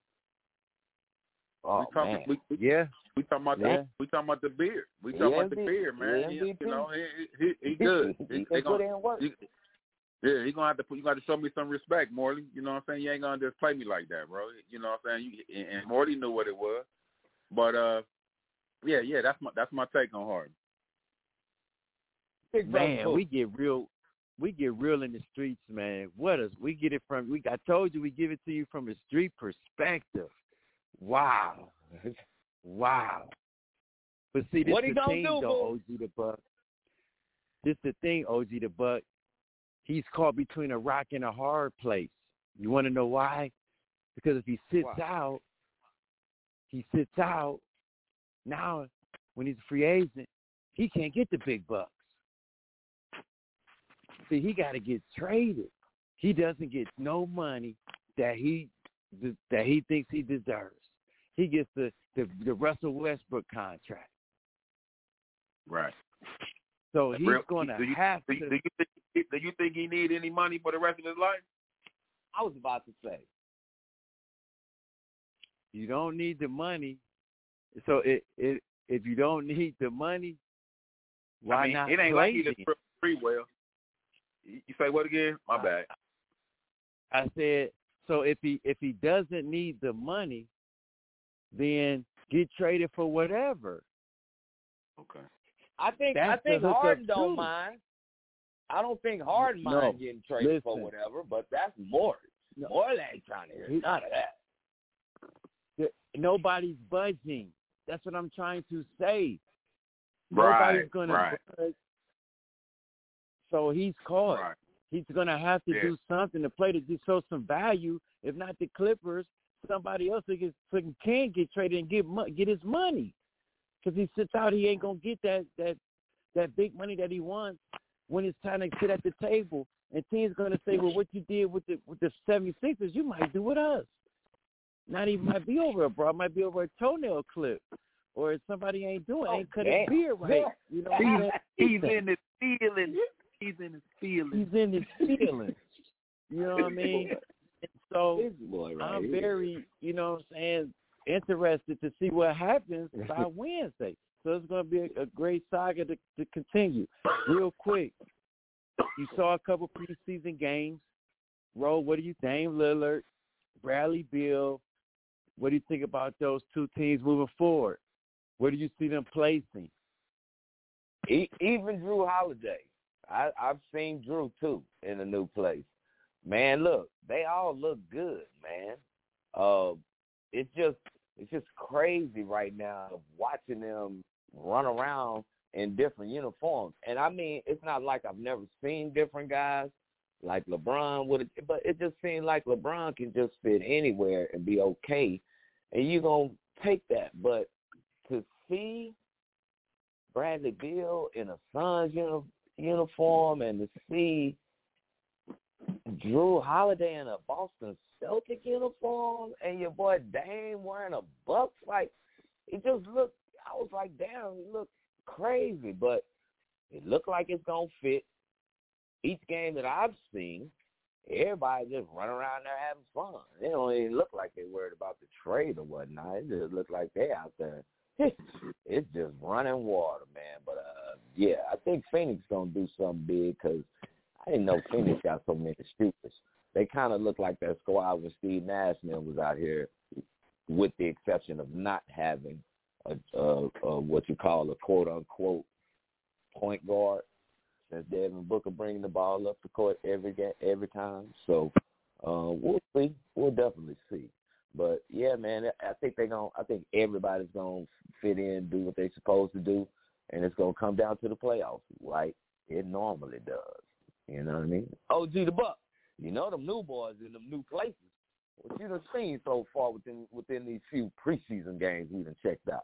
Oh we talking, man, we, we, yeah. We talking about yeah. the we talking about the beard. We talking yeah, about the beard, man. He, you know he he, he good. he, he they can put gonna, in work. He, Yeah, he gonna have to put. You got to show me some respect, Morley. You know what I'm saying? You ain't gonna just play me like that, bro. You know what I'm saying? You, and, and Morley knew what it was, but uh, yeah, yeah, that's my that's my take on Harden. Man, we get real, we get real in the streets, man. What is we get it from? We I told you we give it to you from a street perspective. Wow, wow. But see, this what is the thing, do, though, O G the Buck. This the thing, O G the Buck. He's caught between a rock and a hard place. You want to know why? Because if he sits wow. out, he sits out. Now, when he's a free agent, he can't get the big bucks. See, he got to get traded. He doesn't get no money that he that he thinks he deserves. He gets the, the, the Russell Westbrook contract. Right. So he's going to have to. Do you, do, you think, do you think he need any money for the rest of his life? I was about to say. You don't need the money. So it, it, if you don't need the money, why I mean, not it ain't play like he just free well. You say what again? My I, bad. I said, so if he if he doesn't need the money, then get traded for whatever. Okay. I think That's I think Harden don't too. mind. I don't think Harden no, mind getting traded listen. for whatever, but that's Morley. No. Morley ain't trying to hear none of that. Nobody's budging. That's what I'm trying to say. Right, Nobody's going right. to budge. So he's caught. Right. He's going to have to yeah. do something to play to show some value. If not the Clippers, somebody else who can, who can get traded and get get his money. Because he sits out, he ain't going to get that, that that big money that he wants when it's time to sit at the table. And teams going to say, well, what you did with the with the seventy-sixers, you might do with us. Not even might be over a bro. It might be over a toenail clip. Or if somebody ain't doing, oh, ain't cut damn. his beard right. You know what I'm saying? He's in his feelings. He's in his feelings. He's in his feelings. You know what I mean? And so boy right I'm here. very, you know what I'm saying, interested to see what happens by Wednesday. So it's going to be a, a great saga to, to continue. Real quick, you saw a couple preseason games. Ro, what do you think? Dame Lillard, Bradley Beal. What do you think about those two teams moving forward? Where do you see them placing? Even Drew Holiday. I, I've seen Drew, too, in a new place. Man, look, they all look good, man. Uh, it's just it's just crazy right now watching them run around in different uniforms. And, I mean, it's not like I've never seen different guys like LeBron would, but it just seems like LeBron can just fit anywhere and be okay, and you're going to take that. But to see Bradley Beal in a Suns uni- uniform and to see Drew Holiday in a Boston Celtic uniform and your boy Dame wearing a Bucks, like, it just looked, I was like, damn, it looked crazy, but it looked like it's going to fit. Each game that I've seen, everybody just run around there having fun. They don't even look like they're worried about the trade or whatnot. It just looks like they're out there. It's just running water, man. But, uh, yeah, I think Phoenix going to do something big because I didn't know Phoenix got so many shooters. They kind of look like that squad when Steve Nash was out here, with the exception of not having a, a, a what you call a quote-unquote point guard. Since Devin Booker bringing the ball up the court every game, every time. So uh, we'll see. We'll definitely see. But, yeah, man, I think they're going I think everybody's going to fit in, do what they're supposed to do, and it's going to come down to the playoffs like it normally does. You know what I mean? O G the Buck. You know them new boys in them new places. What you done seen so far within within these few preseason games we done checked out?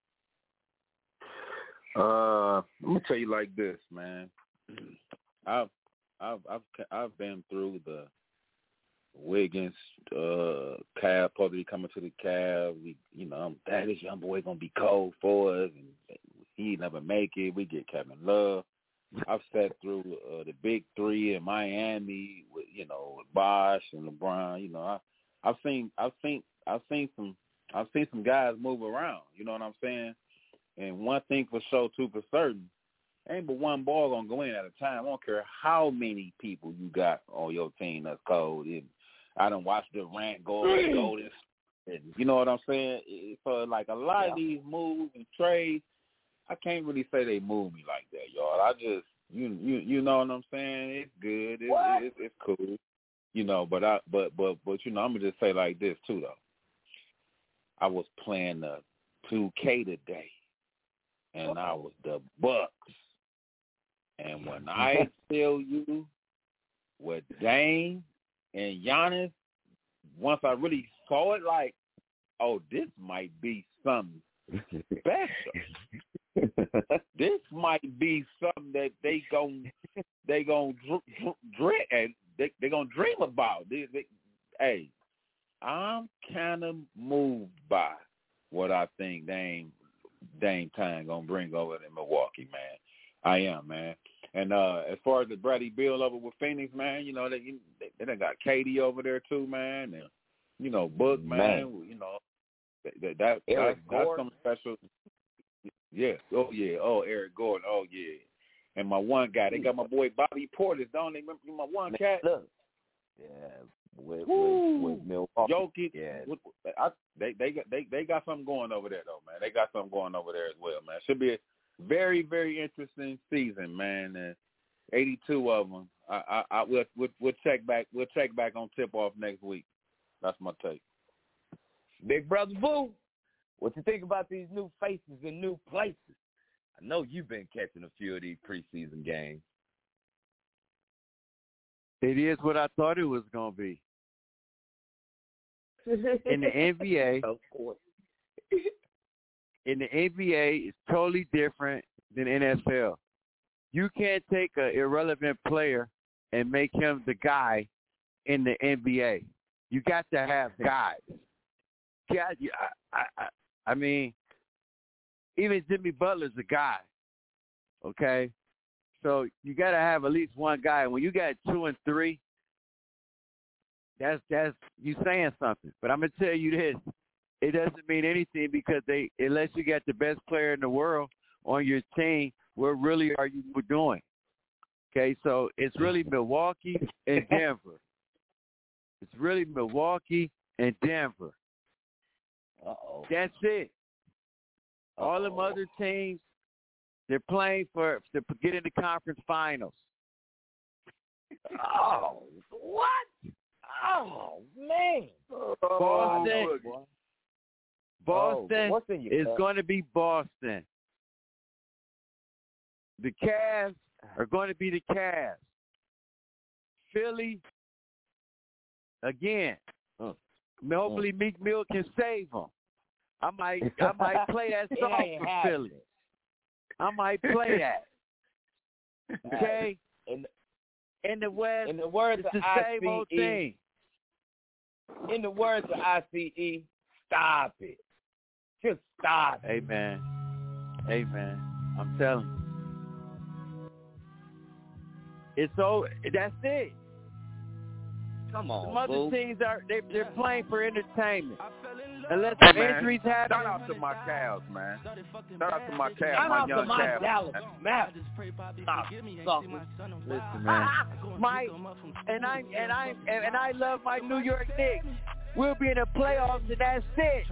Uh, let me tell you like this, man. I've I've I've I've been through the Wiggins, uh, Cavs, probably coming to the Cavs. We, you know, I'm that this young boy gonna be cold for us, and he never make it. We get Kevin Love. I've sat through uh, the big three in Miami with, you know, with Bosh and LeBron. You know, I I've seen I've seen I've seen some I've seen some guys move around. You know what I'm saying? And one thing for sure, two for certain. ain't but one ball gonna go in at a time. I don't care how many people you got on your team that's cold. It, I done watched Durant go and go this. You know what I'm saying? So like a lot yeah. of these moves and trades, I can't really say they move me like that, y'all. I just you you you know what I'm saying? It's good. It's it's, it's cool. You know, but I but but but you know, I'm gonna just say like this too though. I was playing the two K today, and I was the Bucks. And when I tell you what Dame and Giannis, once I really saw it, like, oh, this might be something special. This might be something that they gon' they gon' dream and they they gonna dream about. They, they, hey, I'm kind of moved by what I think Dame Dame Time gonna bring over to Milwaukee, man. I am, man. And uh, as far as the Bradley Beal over with Phoenix, man, you know they they, they done got K D over there too, man. And you know Book, man. man. You know that that, that that's something special. Yeah. Oh yeah. Oh Eric Gordon. Oh yeah. And my one guy, they got my boy Bobby Portis, don't they? Remember my one cat? Look. Yeah. With, with, with Milwaukee. Jokic, yeah. with, I, they they got they they got something going over there though, man. They got something going over there as well, man. Should be a very very interesting season, man. And eighty-two of them. I I, I we'll, we'll we'll check back. We'll check back on tip off next week. That's my take. Big Brother Boo, what you think about these new faces in new places? I know you've been catching a few of these preseason games. It is what I thought it was going to be. In the N B A, of course. in the N B A, it's totally different than N F L. You can't take an irrelevant player and make him the guy in the N B A. You got to have guys. God, I, I, I mean, even Jimmy Butler's a guy, okay? So you got to have at least one guy. When you got two and three, that's that's you saying something. But I'm gonna tell you this: it doesn't mean anything because they, unless you got the best player in the world on your team, what really are you doing? Okay, so it's really Milwaukee and Denver. It's really Milwaukee and Denver. Uh-oh. That's it. Uh-oh. All them other teams, they're playing for to get in the conference finals. Oh, what? Oh, man. Boston, oh, Boston oh, is going to be Boston. The Cavs are going to be the Cavs. Philly, again. Mm. Hopefully Meek Mill can save them. I might, I might play that song for Philly. I might play that. Okay? In, in the West, in the words it's of the same old thing. In the words of I C E, stop it. Just stop it. Amen. Amen. I'm telling you. It's so, that's it. Come on, Some other boo. teams are they, they're playing for entertainment. Unless Hey, man, injuries happen. Shout out to my Cavs, man. Shout out to my Cavs, Shout my out young to my Cavs. Dallas Mavericks. Stop, stop. Listen, man. My and I and I and I love my New York Knicks. We'll be in the playoffs, and that's it.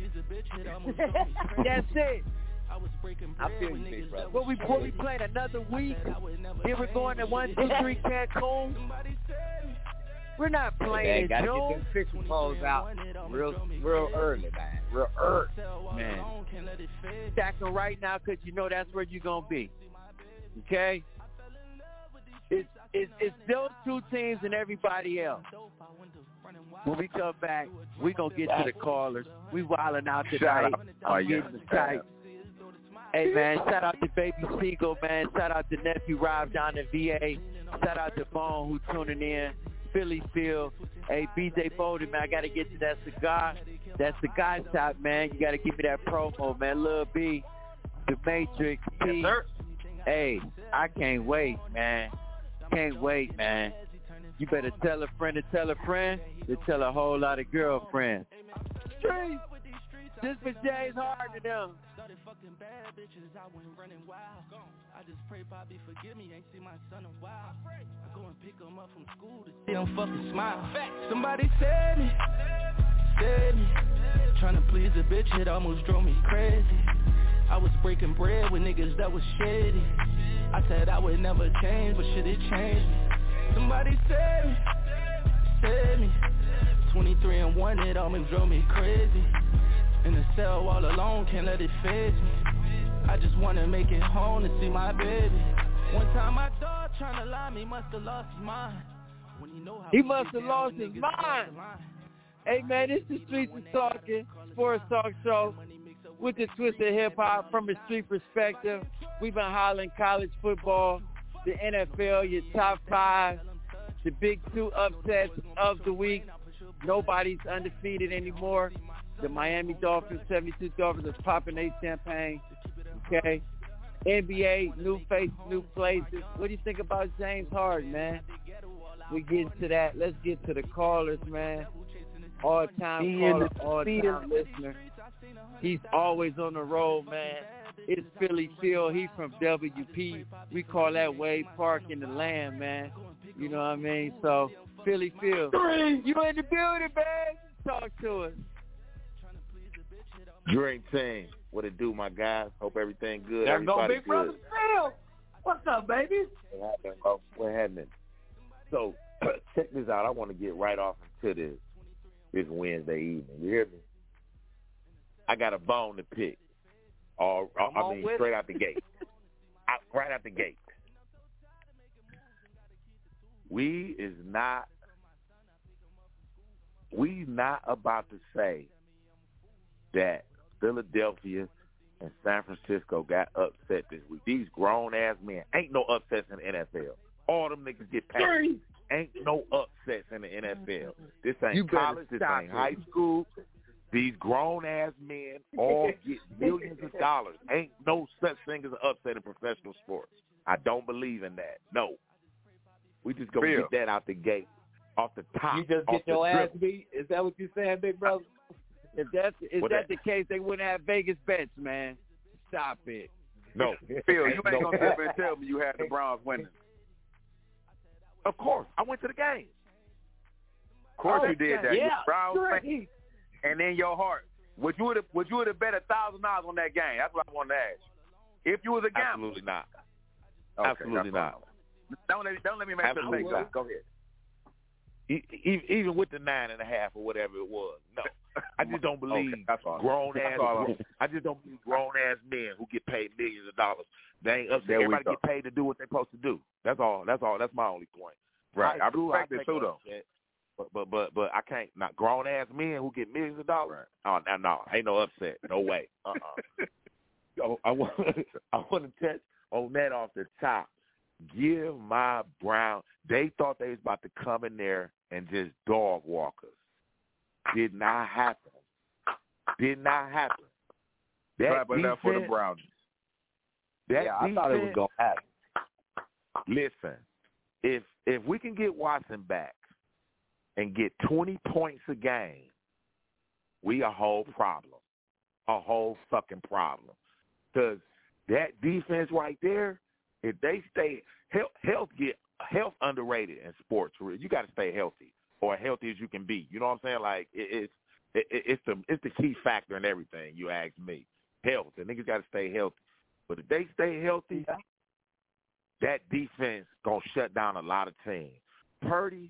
That's it. I feel you, big brother. What we what we playing another week? Then we're going to one, two, three Cancun. We're not playing Hey, in gotta June. get them fixing poles out real, real early, man. Real early. Man, stack them right now because you know that's where you're gonna be. Okay? It's it's it's those two teams and everybody else. When we come back, we gonna get to the callers. We wilding out tonight. I'm getting tight. Hey man, shout out to Baby Seagull, man. Shout out to Nephew Rob down in V A. Shout out to Bone who tuning in. Philly Phil. Hey, B J Bolden, man, I got to get to that cigar. That cigar shop, man. You got to give me that promo, man. Lil B, The Matrix, P. Yes, sir. Hey, I can't wait, man. Can't wait, man. You better tell a friend to tell a friend to tell a whole lot of girlfriends. Street. This for James Harden and them. Started fucking bad bitches, I went running wild. I just pray Bobby forgive me, ain't seen my son in a while. I go and pick him up from school to see him fucking smile. Somebody save me, save me. Trying to please a bitch, it almost drove me crazy. I was breaking bread with niggas that was shady. I said I would never change, but shit, it changed me. Somebody save me, save me. twenty-three and one, it almost drove me crazy. In the cell all alone, can't let it phase me. I just wanna make it home to see my baby. One time my dog tryna lie me, must've lost his mind. When he know how He must've lost his mind. Hey man, this is Streets is Talking, Sports Talk Show with the twist of hip hop from a street perspective. We've been hollering college football, the N F L, your top five, the big two upsets of the week. Nobody's undefeated anymore. The Miami Dolphins, seventy-two Dolphins, is popping their champagne. Okay. N B A, new faces, new places. What do you think about James Harden, man? We get to that. Let's get to the callers, man. All-time caller, all-time listener. He's always on the road, man. It's Philly Phil. He's from W P. We call that Wade Park in the land, man. You know what I mean? So, Philly Phil, you in the building, man? Talk to us. Dream Team, what it do, my guys? Hope everything good. There go Everybody Big good. Brother Phil. What's up, baby? What happened? Oh, what happened? So, check this out. I want to get right off into this this Wednesday evening. You hear me? I got a bone to pick. Or, I mean, straight out the gate. Out, right out the gate. We is not, we not about to say that Philadelphia and San Francisco got upset this week. These grown-ass men. Ain't no upsets in the N F L. All them niggas get passed. Ain't no upsets in the N F L. This ain't You college. This ain't it. high school. These grown-ass men all get millions of dollars. Ain't no such thing as an upset in professional sports. I don't believe in that. No. We just going to get that out the gate, off the top. You just get your ass beat? Is that what you saying, Big Brother? If that's is What that, that? the case, they wouldn't have Vegas bets, man. Stop it. No. Phil, you ain't No. gonna sit up and tell me you had the Browns winning. Of course. I went to the game. Of course Oh, you did that. yeah. You Browns Right. fan. And in your heart, would you have would you have bet a thousand dollars on that game? That's what I wanted to ask you. If you was a gambler. Absolutely not. Okay, Absolutely that's not. Don't let don't let me make that Absolutely mistake. not. Go ahead. E- e- even with the nine and a half or whatever it was, no. I just don't believe Okay, that's all. grown That's ass. all. I just don't believe grown ass men who get paid millions of dollars. They ain't upset. There we Everybody go. get paid to do what they're supposed to do. That's all. That's all. That's my only point. Right. I High school, respect I it take too, an though. upset, But but but but I can't. Not grown ass men who get millions of dollars. Oh no, no, ain't no upset. No way. Uh uh So I want I want to touch on that off the top. Give my Brown. They thought they was about to come in there and just dog walk us. Did not happen. Did not happen. That Clap it up for the defense- Brownies. That Yeah, I thought it was defense- going to happen. Listen, if if we can get Watson back and get twenty points a game, we a whole problem, a whole fucking problem. Because that defense right there, if they stay health, health get health underrated in sports. You got to stay healthy or healthy as you can be. You know what I'm saying? Like it, it's it, it's the it's the key factor in everything. You ask me, health. The niggas got to stay healthy. But if they stay healthy, Yeah. that defense gonna shut down a lot of teams. Purdy,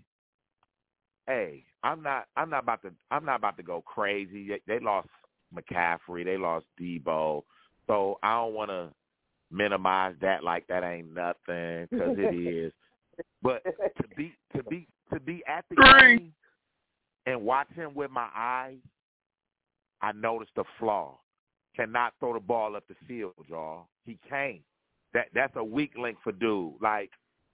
hey, I'm not, I'm not about to, I'm not about to go crazy. They, they lost McCaffrey, they lost Debo, so I don't want to minimize that like that ain't nothing because it is. But to be, to be, to be at the game and watch him with my eyes, I noticed a flaw. Cannot throw the ball up the field, y'all. He can't. That that's a weak link for dude. Like,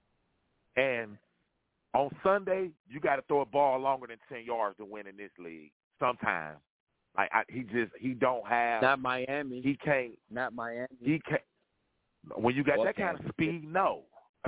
and on Sunday, you got to throw a ball longer than ten yards to win in this league. Sometimes, like I, he just he don't have. Not Miami. He can't. Not Miami. He can't. When you got Well, that kind of speed, no,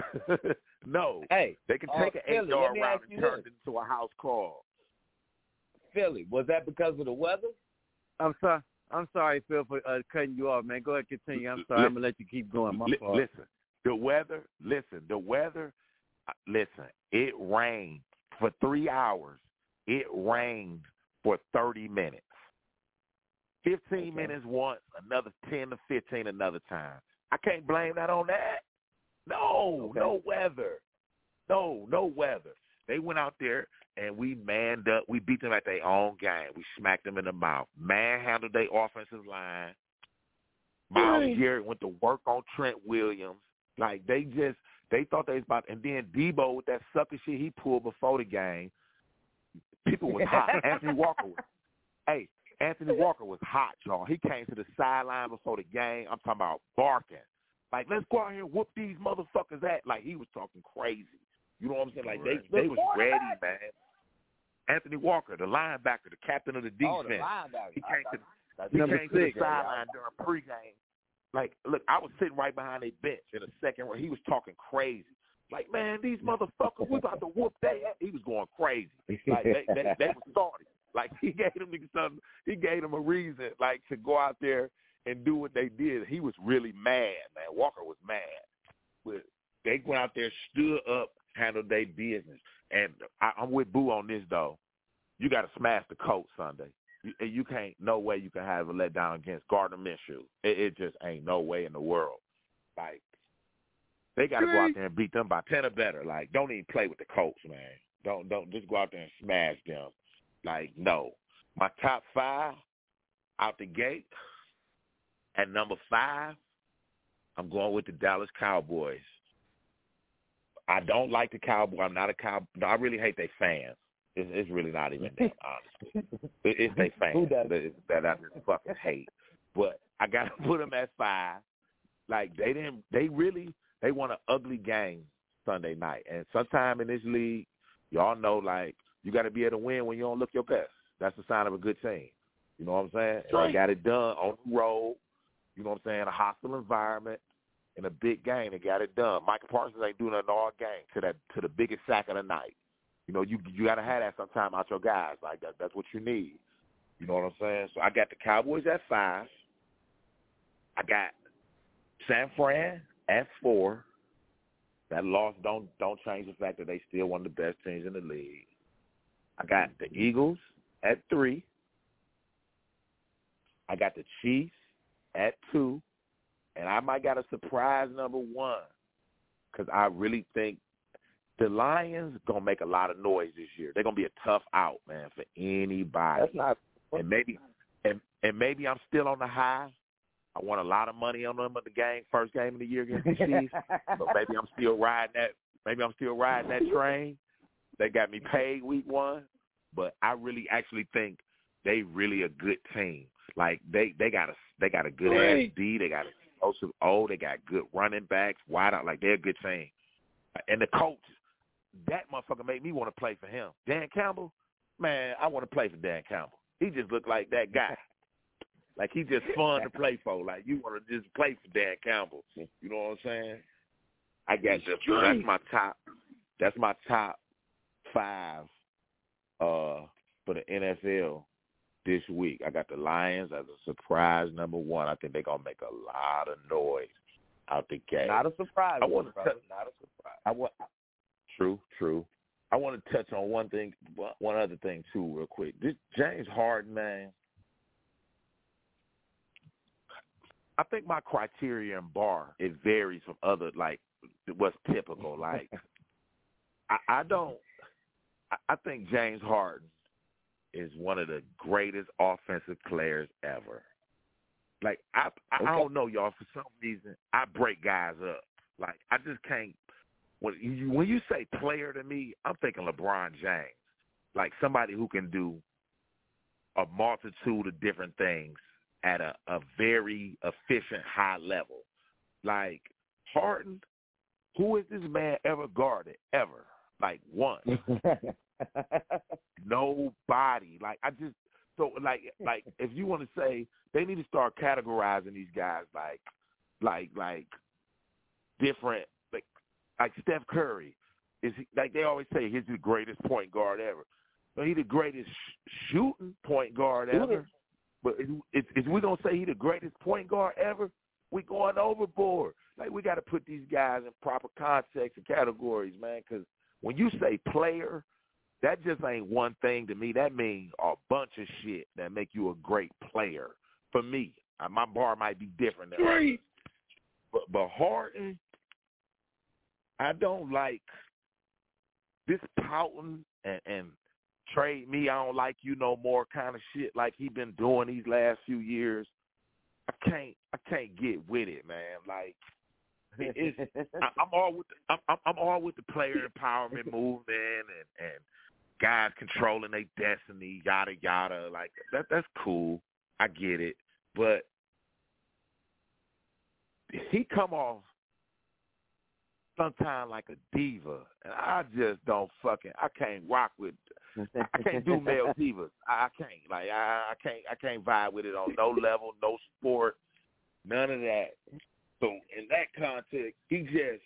no. Hey, They can uh, take an Philly, eight-yard let me route ask and you turn this. it into a house call. Philly, was that because of the weather? I'm sorry. I'm sorry, Phil, for uh, cutting you off, man. Go ahead, continue. I'm sorry. Listen, I'm gonna let you keep going. My fault. Listen, the weather. Listen, the weather. Listen, it rained for three hours. It rained for thirty minutes. Fifteen okay. minutes once, another ten to fifteen another time. I can't blame that on that. No, okay. no weather. No, no weather. They went out there and we manned up. We beat them at their own game. We smacked them in the mouth. Manhandled their offensive line. Myles right. Garrett went to work on Trent Williams. Like, they just, they thought they was about, and then Debo with that sucker shit he pulled before the game. People was hot. Anthony Walker was, hey, Anthony Walker was hot, y'all. He came to the sideline before the game. I'm talking about barking. Like, let's go out here and whoop these motherfuckers at. Like, he was talking crazy. You know what I'm saying? Like, they, they was ready, man. Anthony Walker, the linebacker, the captain of the defense. Oh, the linebacker. He came to, he came to the sideline during pregame. Like, look, I was sitting right behind a bench in a second where he was talking crazy. Like, man, these motherfuckers, we about to whoop their ass. He was going crazy. Like, they, they, they was starting. Like, he gave them something. He gave them a reason, like, to go out there and do what they did. He was really mad, man. Walker was mad. But they went out there, stood up, handled their business. And I, I'm with Boo on this, though. You got to smash the Colts Sunday. You, you can't, no way you can have a letdown against Gardner Minshew. It, it just ain't no way in the world. Like, they got to go out there and beat them by ten or better. Like, don't even play with the Colts, man. Don't, don't just go out there and smash them. Like, no. My top five out the gate, at number five, I'm going with the Dallas Cowboys. I don't like the Cowboys. I'm not a Cow. No, I really hate their fans. It's, it's really not even them, honestly. It, it's their fans that, that I just fucking hate. But I got to put them at five. Like, they didn't. They really. They won an ugly game Sunday night. And sometime in this league, y'all know, like, you got to be able to win when you don't look your best. That's a sign of a good team. You know what I'm saying? Right. They got it done on the road. You know what I'm saying? A hostile environment. In a big game, they got it done. Michael Parsons ain't doing nothing all game to that to the biggest sack of the night. You know, you you got to have that sometime out your guys. Like, that. That's what you need. You know what I'm saying? So I got the Cowboys at five. I got San Fran at four. That loss don't don't change the fact that they still one of the best teams in the league. I got the Eagles at three. I got the Chiefs at two. And I might got a surprise number one because I really think the Lions going to make a lot of noise this year. They're going to be a tough out, man, for anybody. That's not and maybe and, and maybe I'm still on the high. I won a lot of money on them at the game, first game of the year against the Chiefs. But maybe I'm still riding that maybe I'm still riding that train. They got me paid week one. But I really actually think they really a good team. Like, they, they got a they got a good ass D. They got a Also, oh, they got good running backs, wide out, like they're a good team. And the coach, that motherfucker made me want to play for him. Dan Campbell, man, I want to play for Dan Campbell. He just looked like that guy. Like, he just fun to play for. Like, you want to just play for Dan Campbell. You know what I'm saying? I got the, that's my top, that's my top five uh, for the N F L. This week, I got the Lions as a surprise number one. I think they're going to make a lot of noise out the gate. Not a surprise. I want to touch, not a surprise. I want, true, true. I want to touch on one thing, one other thing, too, real quick. This James Harden, man, I think my criteria and bar, it varies from other, like, what's typical. Like, I, I don't, I, I think James Harden is one of the greatest offensive players ever. Like, I I, okay. I don't know, y'all, for some reason, I break guys up. Like, I just can't, when you, when you say player to me, I'm thinking LeBron James. Like, somebody who can do a multitude of different things at a, a very efficient high level. Like, Harden, who has this man ever guarded, ever? Like, once. Nobody. Like, I just, so, like, like if you want to say, they need to start categorizing these guys like, like, like, different, like, like Steph Curry. Is he, like they always say, he's the greatest point guard ever. But he's the greatest sh- shooting point guard ever. But if, if we're going to say he's the greatest point guard ever, we going overboard. Like, we got to put these guys in proper context and categories, man, because when you say player, that just ain't one thing to me. That means a bunch of shit that make you a great player. For me, my bar might be different than others. But, but Harden, I don't like this pouting and, and trade me, I don't like you no more kind of shit like he been doing these last few years. I can't, I can't get with it, man. Like, it, it's, I, I'm all with, the, I'm, I'm all with the player empowerment movement and, and guys controlling their destiny, yada yada. Like that, that's cool. I get it, but he come off sometimes like a diva, and I just don't fucking. I can't rock with. I can't do male divas. I, I can't. Like I, I can't. I can't vibe with it on no level, no sport, none of that. So in that context, he just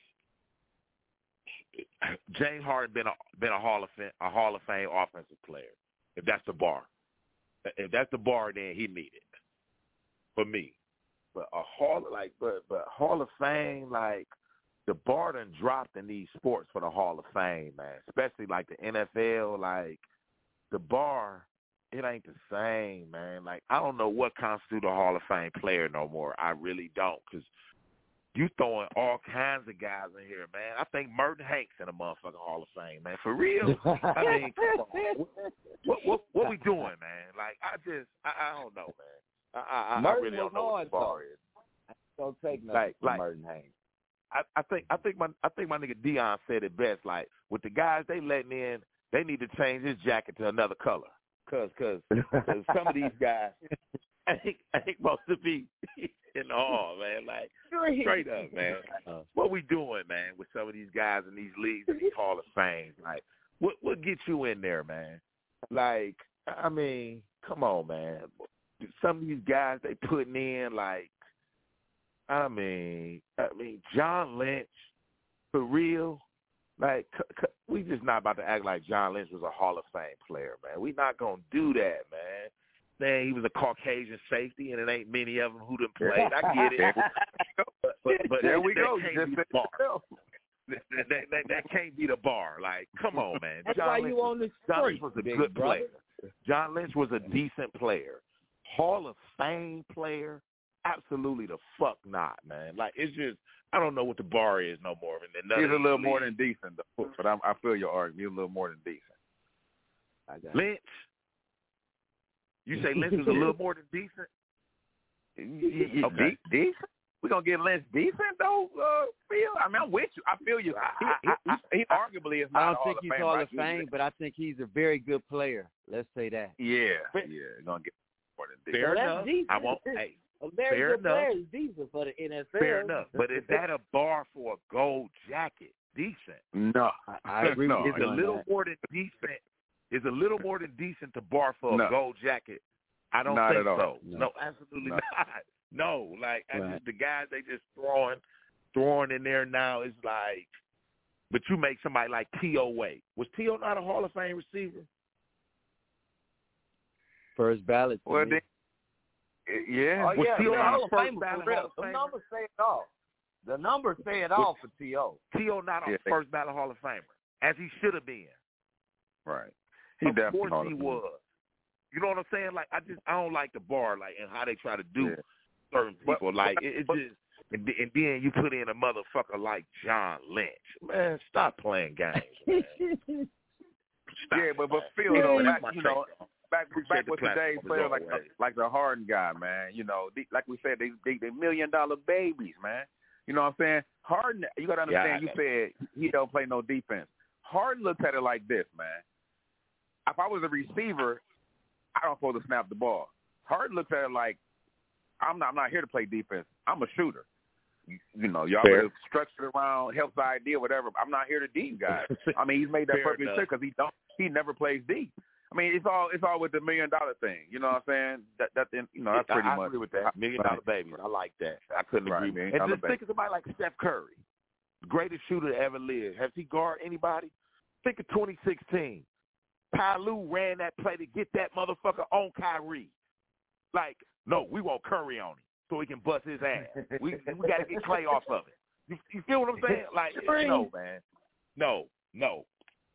James Harden been a been a Hall of Fame a Hall of Fame offensive player. If that's the bar, if that's the bar, then he made it for me. But a Hall like but but Hall of Fame, like the bar done dropped in these sports for the Hall of Fame, man. Especially like the N F L, like the bar, it ain't the same, man. Like I don't know what constitutes a Hall of Fame player no more. I really don't, because you throwing all kinds of guys in here, man. I think Merton Hanks in a motherfucking Hall of Fame, man. For real. I mean, come on. What, what, what we doing, man? Like, I just, I, I don't know, man. I, I, I really don't know what the bar is. Don't take nothing like, from like, Merton Hanks. I, I think, I think my, I think my nigga Dion said it best. Like, with the guys they letting in, they need to change his jacket to another color, cause, cause, cause some of these guys ain't, ain't supposed to be in the hall, man. Like, straight up, man. Like, what we doing, man, with some of these guys in these leagues and these Hall of Fame? Like, what what gets you in there, man? Like, I mean, come on, man. Some of these guys they putting in, like, I mean, I mean, John Lynch, for real. Like, c- c- we just not about to act like John Lynch was a Hall of Fame player, man. We not gonna do that, man. Saying he was a Caucasian safety, and it ain't many of them who done played. I get it, but, but, but there that, we that go. Can't be the bar. That, that, that, that can't be the bar. Like, come on, man. That's John why Lynch you was, on the John street, Lynch was a big good brother. player. John Lynch was a decent player. Hall of Fame player? Absolutely the fuck not, man. Like, it's just, I don't know what the bar is no more. And He's a little more than decent, though. But I'm, I feel your argument. He's a little more than decent. I got Lynch? You say Lynch was a little more than decent? Okay. De- decent? We're going to get Lynch decent, though, uh, Phil? I mean, I'm with you. I feel you. He, he, he, he arguably is not I don't Hall think of he's Fame, Hall right? of Fame, but I think he's a very good player. Let's say that. Yeah, yeah. Going to get more than decent. Fair Well, enough. that's decent. I won't, hey, A very fair good enough. player is decent for the N F L. Fair enough. But is that a bar for a gold jacket? Decent. No. I agree no. with Is you a on little that. more than decent. Is a little more than decent to bar for a No. gold jacket? I don't Not think at all. so. No. No, absolutely No. not. No, like I Right. just, the guys they just throwing, throwing in there now is like. But you make somebody like T O Wade. Was T O not a Hall of Fame receiver? First ballot. To Well, me. then, yeah. Oh, Was yeah, T O yeah, not Hall a of first Famer ballot for real. Hall of The Famer? numbers say it all. The numbers say it all for T O. T O not a Yeah. first ballot Hall of Famer, as he should have been. Right. He Of definitely course Hall he of Fame. was. You know what I'm saying? Like I just I don't like the bar, like and how they try to do Yeah. certain But- people. like it, it but- just and, th- and then you put in a motherfucker like John Lynch. Man, stop playing games. Man. Stop Yeah, it, but but man. Phil, you know, That's back, my you know, take. back Appreciate back the with platform today's as players like always. like the Harden guy, man. You know, they, like we said, they they they million dollar babies, man. You know what I'm saying? Harden, you got to understand. Yeah, you said he don't play no defense. Harden looks at it like this, man. If I was a receiver, I don't supposed to snap the ball. Harden looks at it like I'm not I'm not here to play defense. I'm a shooter. You, you know, y'all Fair. better structure it around, help the idea, whatever. I'm not here to D guys. I mean, he's made that Fair perfectly enough. clear because he don't he never plays D. I mean, it's all it's all with the million dollar thing. You know what I'm saying? That that you know that's pretty I, I much. agree with that. Million dollar babies. I like that. I couldn't Right, agree. million And dollar just think of somebody like Steph Curry, the greatest shooter to ever live. Has he guarded anybody? Think of twenty sixteen. Ty Lue ran that play to get that motherfucker on Kyrie. Like, no, we want Curry on him so he can bust his ass. We we got to get Clay off of it. You, you feel what I'm saying? Like, no, man. No, no.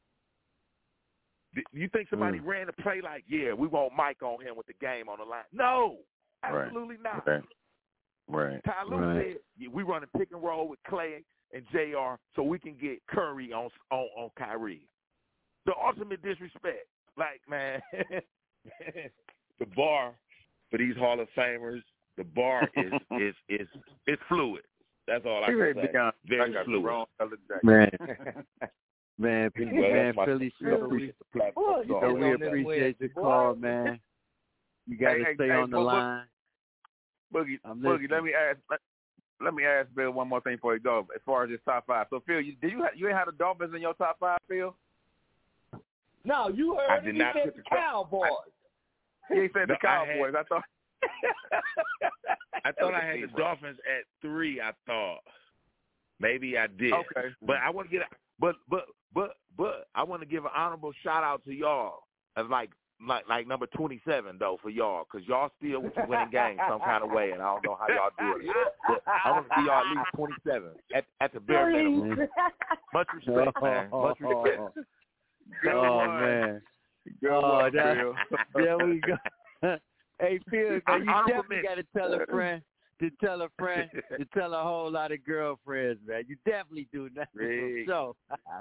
You think somebody mm. ran the play like, yeah, we want Mike on him with the game on the line? No, absolutely right. not. Right. Right. Ty Lue right. said, yeah, we run a pick and roll with Clay and J R so we can get Curry on on, on Kyrie. The ultimate disrespect. Like, man, the bar for these Hall of Famers, the bar is is is it's fluid. That's all I can say. Down. Very I fluid. Man, man, well, man, Philly show. We, oh, you know, we appreciate the call, man. You got to hey, stay hey, on hey, the Boogie, line. Boogie, Boogie, let me ask. Let, let me ask Bill one more thing before you go. As far as his top five, so Phil, you, did you have, you ain't had the Dolphins in your top five, Phil? No, you heard it. He said the Cowboys. I, he said the no, Cowboys. I, had, I thought. I thought I had the Dolphins at three. I thought maybe I did. Okay, but I want to get. But but but but I want to give an honorable shout out to y'all as like like like number twenty-seven though for y'all because y'all still winning games some kind of way and I don't know how y'all do it. But I want to see y'all at least twenty-seven at at the bare minimum. Much respect, man. Much respect. Good oh one. man. Good oh, one, that, Phil. There we go. Hey, Phil, man, you definitely got to tell a friend to tell a friend to tell a whole lot of girlfriends, man. You definitely do that for sure.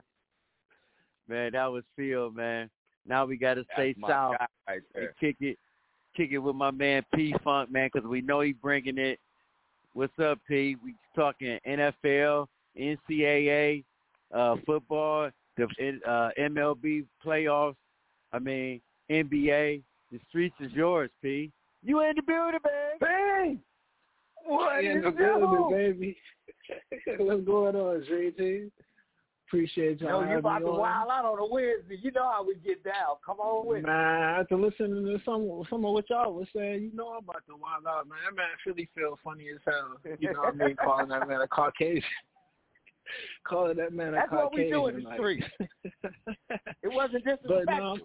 Man, that was Phil, man. Now we got to stay south right and kick it, kick it with my man P Funk, man, because we know he's bringing it. What's up, P? We talking N F L, N C double A, uh, football, the uh, M L B playoffs. I mean, N B A. The streets is yours, P. You in the building, baby. Hey, what in the building, baby? What's going on, J T? Appreciate y'all. No, you about to wild out on a Wednesday. You know how we get down. Come on with man, I have to listen to some some of what y'all was saying. You know I'm about to wild out, man. That man Philly feel funny as hell. You know what I mean? Calling that man a Caucasian. Calling that man a That's Caucasian. That's what we do in the like. street. It wasn't disrespectful. But, no,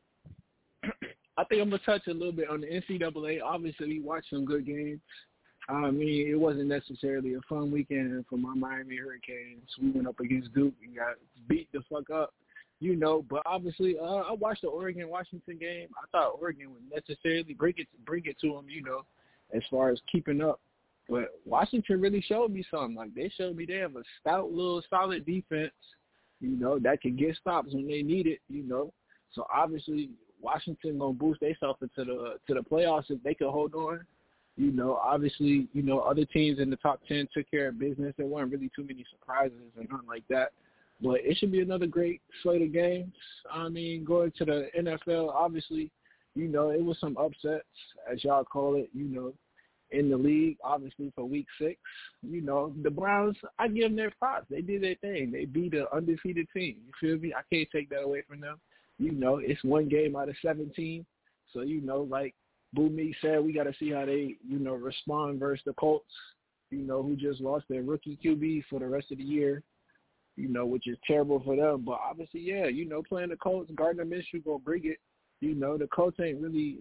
I think I'm going to touch a little bit on the N C double A. Obviously, we watched some good games. I mean, it wasn't necessarily a fun weekend for my Miami Hurricanes. We went up against Duke and got beat the fuck up, you know. But obviously, uh, I watched the Oregon-Washington game. I thought Oregon would necessarily bring it, bring it to them, you know, as far as keeping up. But Washington really showed me something. Like, they showed me they have a stout little solid defense, you know, that can get stops when they need it, you know. So, obviously, Washington gonna boost themselves into the to the playoffs if they can hold on. You know, obviously, you know, other teams in the top ten took care of business. There weren't really too many surprises and nothing like that. But it should be another great slate of games. I mean, going to the N F L, obviously, you know, it was some upsets, as y'all call it, you know, in the league, obviously, for week six. You know, the Browns, I give them their props. They did their thing. They beat an undefeated team. You feel me? I can't take that away from them. You know, it's one game out of seventeen. So, you know, like Boo Meek said, we got to see how they, you know, respond versus the Colts, you know, who just lost their rookie Q B for the rest of the year, you know, which is terrible for them. But obviously, yeah, you know, playing the Colts, Gardner Minshew going to bring it. You know, the Colts ain't really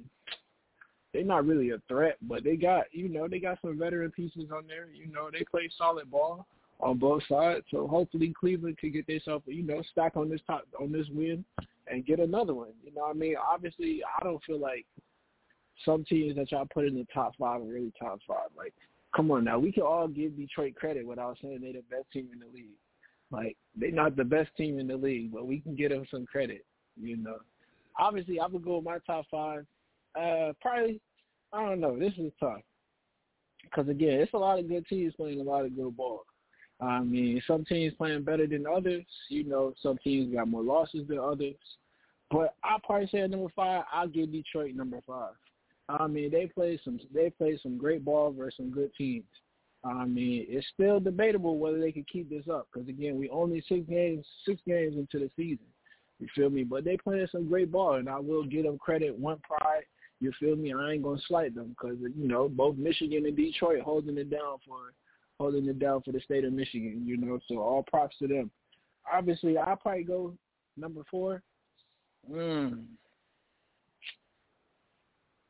– they're not really a threat, but they got, you know, they got some veteran pieces on there. You know, they play solid ball on both sides. So hopefully Cleveland can get themselves, you know, stack on this top on this win and get another one. You know what I mean? Obviously, I don't feel like some teams that y'all put in the top five are really top five. Like, come on now. We can all give Detroit credit without saying they're the best team in the league. Like, they're not the best team in the league, but we can give them some credit, you know. Obviously, I would go with my top five. Uh, probably, I don't know. This is tough. Because, again, it's a lot of good teams playing a lot of good ball. I mean, some teams playing better than others. You know, some teams got more losses than others. But I'll probably say at number five, I'll give Detroit number five. I mean, they play some they play some great ball versus some good teams. I mean, it's still debatable whether they can keep this up because, again, we only six games six games into the season. You feel me? But they playing some great ball, and I will give them credit, one pride. You feel me? I ain't going to slight them because, you know, both Michigan and Detroit holding it down for holding it down for the state of Michigan, you know, so all props to them. Obviously, I'll probably go number four. Mm.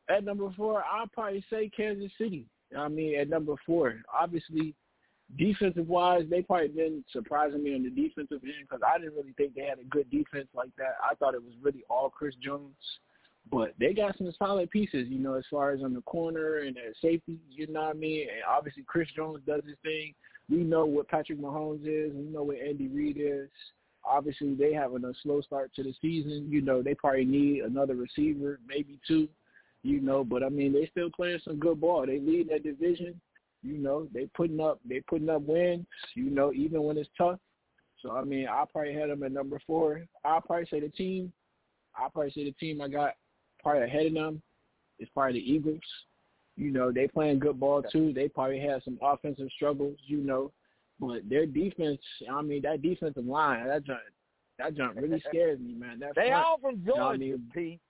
At number four, I'll probably say Kansas City. I mean, at number four, obviously, defensive-wise, they probably been surprising me on the defensive end because I didn't really think they had a good defense like that. I thought it was really all Chris Jones. But they got some solid pieces, you know, as far as on the corner and at safety, you know what I mean? And obviously Chris Jones does his thing. We know what Patrick Mahomes is. We know what Andy Reid is. Obviously, they having a slow start to the season. You know, they probably need another receiver, maybe two, you know. But, I mean, they still playing some good ball. They lead that division. You know, they putting up they putting up wins, you know, even when it's tough. So, I mean, I'll probably have them at number four. I'll probably say the team. I'll probably say the team I got probably ahead of them is probably the Eagles. You know, they playing good ball too. They probably had some offensive struggles, you know. But their defense, I mean, that defensive line, that jump, that jump really scares me, man. That they front, all from Georgia, you know what I mean? Pete.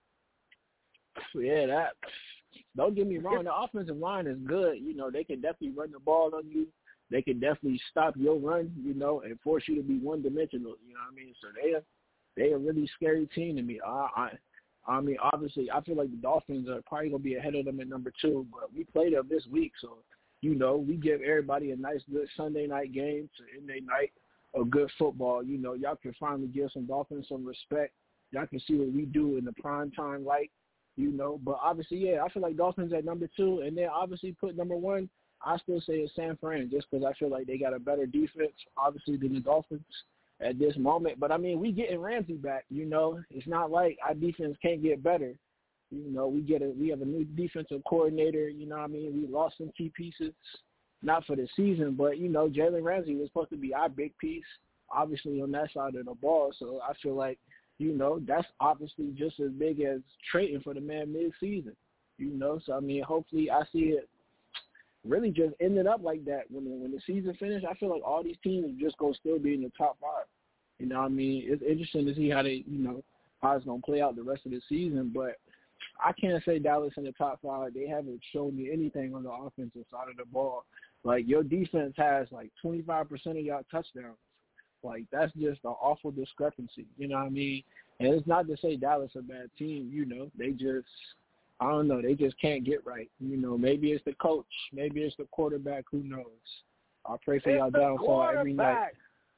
Yeah, that. Don't get me wrong. The offensive line is good. You know, they can definitely run the ball on you. They can definitely stop your run, you know, and force you to be one-dimensional. You know what I mean? So they are, they a really scary team to me. I, I I mean, obviously, I feel like the Dolphins are probably going to be ahead of them at number two, but we play them this week. So, you know, we give everybody a nice, good Sunday night game to end their night of good football. You know, y'all can finally give some Dolphins some respect. Y'all can see what we do in the prime time light, you know. But obviously, yeah, I feel like Dolphins at number two. And then obviously put number one, I still say it's San Fran just because I feel like they got a better defense, obviously, than the Dolphins at this moment. But, I mean, we getting Ramsey back, you know. It's not like our defense can't get better. You know, we get a we have a new defensive coordinator, you know what I mean? We lost some key pieces, not for the season, but, you know, Jalen Ramsey was supposed to be our big piece, obviously, on that side of the ball. So I feel like, you know, that's obviously just as big as trading for the man mid-season, you know. So, I mean, hopefully I see it really just ended up like that. When the, when the season finished, I feel like all these teams are just going to still be in the top five. You know what I mean? It's interesting to see how they, you know, how it's going to play out the rest of the season. But I can't say Dallas in the top five. They haven't shown me anything on the offensive side of the ball. Like, your defense has, like, twenty-five percent of y'all touchdowns. Like, that's just an awful discrepancy. You know what I mean? And it's not to say Dallas is a bad team, you know. They just – I don't know. They just can't get right. You know, maybe it's the coach. Maybe it's the quarterback. Who knows? I pray for it's y'all downfall every night.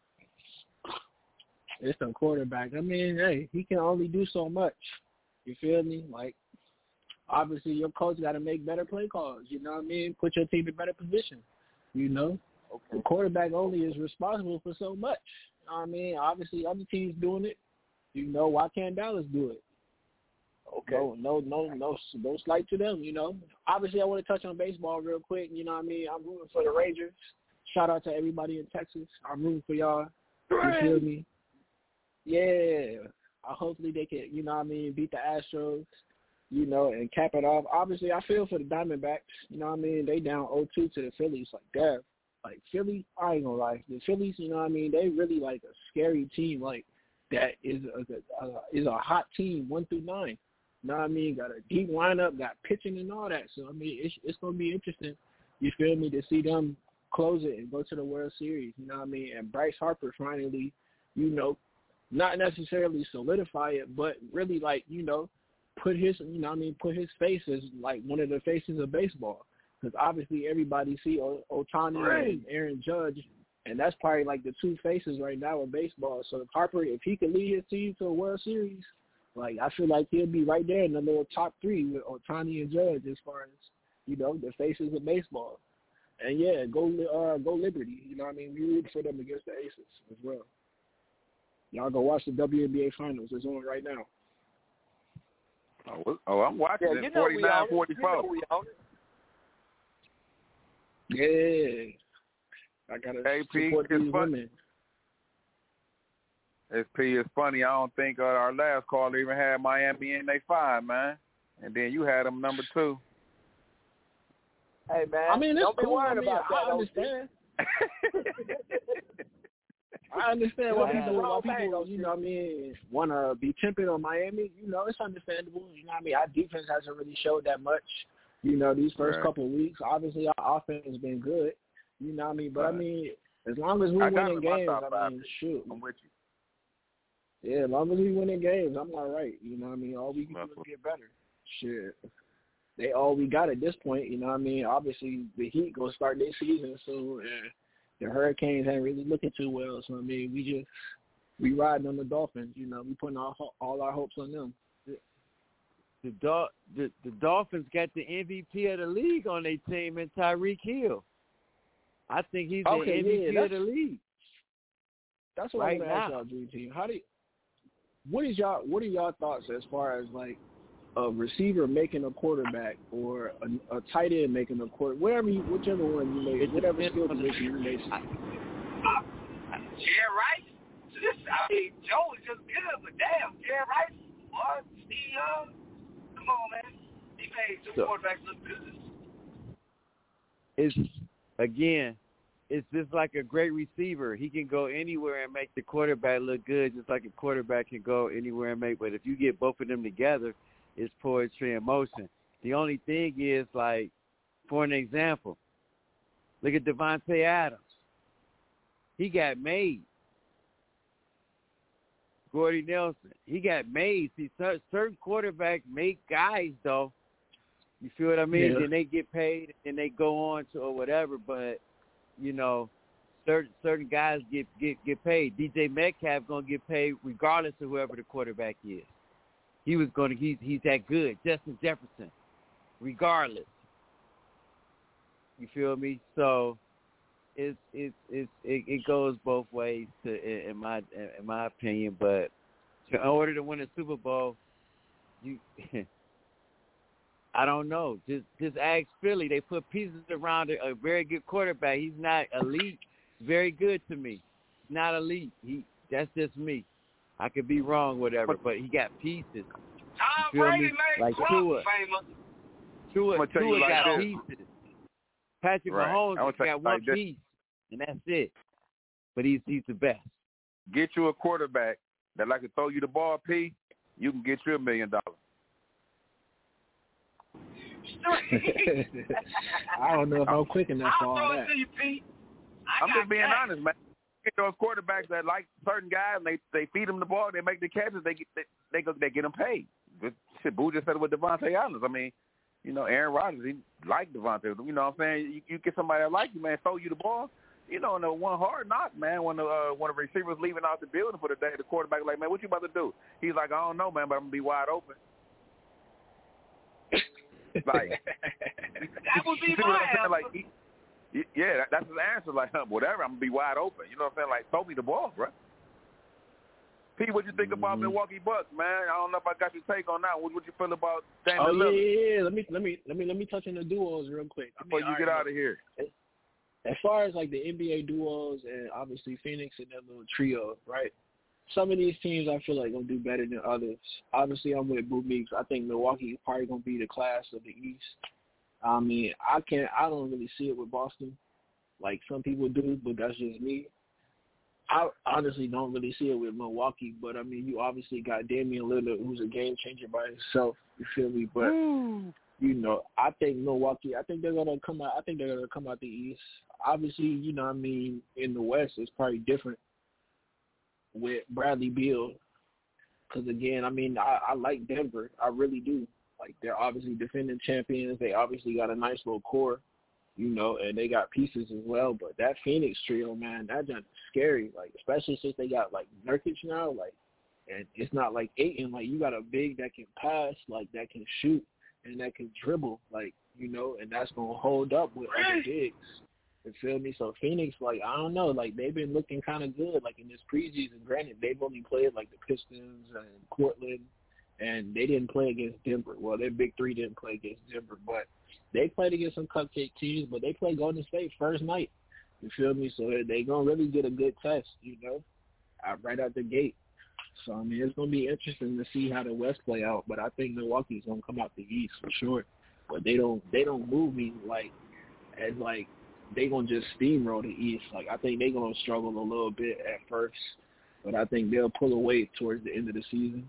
It's the quarterback. I mean, hey, he can only do so much. You feel me? Like, obviously, your coach got to make better play calls. You know what I mean? Put your team in better position. You know? Okay. The quarterback only is responsible for so much. You know what I mean? Obviously, other teams doing it. You know, why can't Dallas do it? Okay. No, no, no, no, no slight to them, you know. Obviously, I want to touch on baseball real quick. You know what I mean? I'm rooting for the Rangers. Shout out to everybody in Texas. I'm rooting for y'all. You feel me? Yeah. I hopefully they can, you know what I mean, beat the Astros, you know, and cap it off. Obviously, I feel for the Diamondbacks. You know what I mean? They down oh two to the Phillies. Like, damn. Like, Philly, I ain't gonna lie. The Phillies, you know what I mean? They really like a scary team. Like, that is a, a, is a hot team, one through nine. You know what I mean? Got a deep lineup, got pitching and all that. So, I mean, it's, it's going to be interesting, you feel me, to see them close it and go to the World Series. You know what I mean? And Bryce Harper finally, you know, not necessarily solidify it, but really, like, you know, put his, you know what I mean, put his face as, like, one of the faces of baseball. Because obviously everybody see o- Ohtani right. and Aaron Judge, and that's probably, like, the two faces right now in baseball. So, Harper, if he could lead his team to a World Series, like, I feel like he'll be right there in the little top three with Ohtani and Judge as far as, you know, the faces of baseball. And, yeah, go uh, go Liberty. You know what I mean? We root for them against the Aces as well. Y'all go watch the W N B A Finals. It's on right now. Oh, oh I'm watching yeah, it, forty-nine forty-four. Yeah. I got to hey, support P, these women. S P, it's funny. I don't think uh, our last caller even had Miami in they five, man. And then you had them number two. Hey, man. I mean, it's don't cool. be worried I mean, about that. I understand. I understand why people, why people, you know what I mean, want to be tempted on Miami. You know, it's understandable. You know what I mean? Our defense hasn't really showed that much, you know, these first right. couple of weeks. Obviously, our offense has been good. You know what I mean? But, right. I mean, as long as we win in games, I mean, shoot. I'm with you. Yeah, as long as we win in games, I'm all right. You know what I mean? All we can do is get better. Shit. they all we got at this point. You know what I mean? Obviously, the Heat gonna start their season soon, and the Hurricanes ain't really looking too well. So I mean, we just we riding on the Dolphins. You know, we putting all all our hopes on them. The, Dol- the the Dolphins got the M V P of the league on their team in Tyreek Hill. I think he's the okay, M V P yeah, of the league. That's what right I'm gonna now. ask y'all, Dream Team. How do you, what is y'all what are y'all thoughts as far as like a receiver making a quarterback or a, a tight end making a quarter, whatever you, whichever one you make, whatever skill position you make. Uh, Jerry Rice. This, I mean, Joe is just good, but damn, Jerry Rice, what? Steve Young. Come on, man. He made two So, quarterbacks look good. It's again, it's just like a great receiver. He can go anywhere and make the quarterback look good, just like a quarterback can go anywhere and make. But if you get both of them together, it's poetry in motion. The only thing is, like, for an example, look at Devontae Adams. He got made. Gordy Nelson, he got made. See, certain quarterbacks make guys, though. You feel what I mean? Yeah. Then they get paid and they go on to or whatever. But, you know, certain certain guys get get, get paid. D J Metcalf going to get paid regardless of whoever the quarterback is. He was going to, he's, he's that good. Justin Jefferson, regardless. You feel me? So, It's it's it's it, it goes both ways to in my in my opinion, but in order to win a Super Bowl, you I don't know. Just just ask Philly. They put pieces around a, a very good quarterback. He's not elite. Very good to me. Not elite. He that's just me. I could be wrong, whatever, but he got pieces. Tom You feel Brady me? made Like Trump Tua. famous. Tua, I'm gonna tell you Tua like got this. pieces. Patrick Right. Mahomes I'm gonna tell you got one like this. piece, and that's it. But he's he's the best. Get you a quarterback that like to throw you the ball, P. You can get you a million dollars. I don't know if I'm quick enough for I'll all throw that. it to you, Pete. I I'm got just being cash. honest, man. Get those quarterbacks that like certain guys, and they they feed them the ball, they make the catches, they get they they, go, they get them paid. But shit, Boo just said it with Devontae Adams. I mean, you know, Aaron Rodgers, he like Devontae. You know what I'm saying? You, you get somebody that like you, man, throw you the ball. You know, in the one hard knock, man, when the uh, when the receiver's leaving out the building for the day, the quarterback like, man, what you about to do? He's like, I don't know, man, but I'm gonna be wide open. Like That would be you see what my I'm saying? answer. Like, he, he, yeah, that, that's his answer. Like, huh, whatever, I'm gonna be wide open. You know what I'm saying? Like, throw me the ball, bro. Pete, what you think about Mhm. Milwaukee Bucks, man? I don't know if I got your take on that. What what you feel about Damian Oh yeah, Lillard yeah, yeah. Let me let me let me let me touch on the duos real quick. I before mean, you all get right, out of here? As far as like the N B A duos and obviously Phoenix and that little trio, right? Some of these teams I feel like gonna do better than others. Obviously, I'm with Boo Meeks. I think Milwaukee is probably gonna be the class of the East. I mean, I can't. I don't really see it with Boston, like some people do, but that's just me. I honestly don't really see it with Milwaukee, but I mean, you obviously got Damian Lillard, who's a game changer by himself. You feel me? But Ooh. you know, I think Milwaukee. I think they're gonna come out. I think they're gonna come out the East. Obviously, you know, what I mean, in the West, it's probably different with Bradley Beal, because again, I mean, I, I like Denver. I really do. Like, they're obviously defending champions. They obviously got a nice little core, you know, and they got pieces as well. But that Phoenix trio, man, that's just scary. Like, especially since they got like Nurkic now, like, and it's not like Ayton. Like, you got a big that can pass, like that can shoot, and that can dribble, like, you know, and that's gonna hold up with other bigs. You feel me? So Phoenix, like, I don't know, like they've been looking kind of good, like in this preseason. Granted, they've only played like the Pistons and Portland, and they didn't play against Denver. Well, their big three didn't play against Denver, but they played against some cupcake teams. But they played Golden State first night. You feel me? So they gonna really get a good test, you know, out, right out the gate. So I mean, it's gonna be interesting to see how the West play out. But I think Milwaukee's gonna come out the East for sure. But they don't they don't move me like as like they gonna just steamroll the East. Like, I think they gonna struggle a little bit at first, but I think they'll pull away towards the end of the season.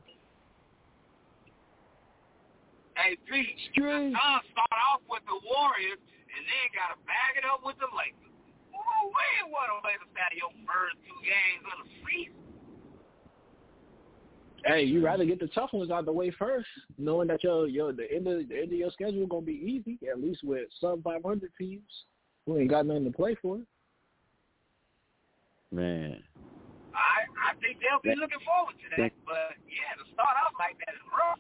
Hey, Pete, the Suns start off with the Warriors and then got to bag it up with the Lakers. Ooh, wait, what a way to start your first two games of the season. Hey, you rather get the tough ones out the way first, knowing that your your the end of the end of your schedule gonna be easy. At least with sub five hundred teams who ain't got nothing to play for. Man, I I think they'll be looking forward to that. But yeah, to start off like that is rough.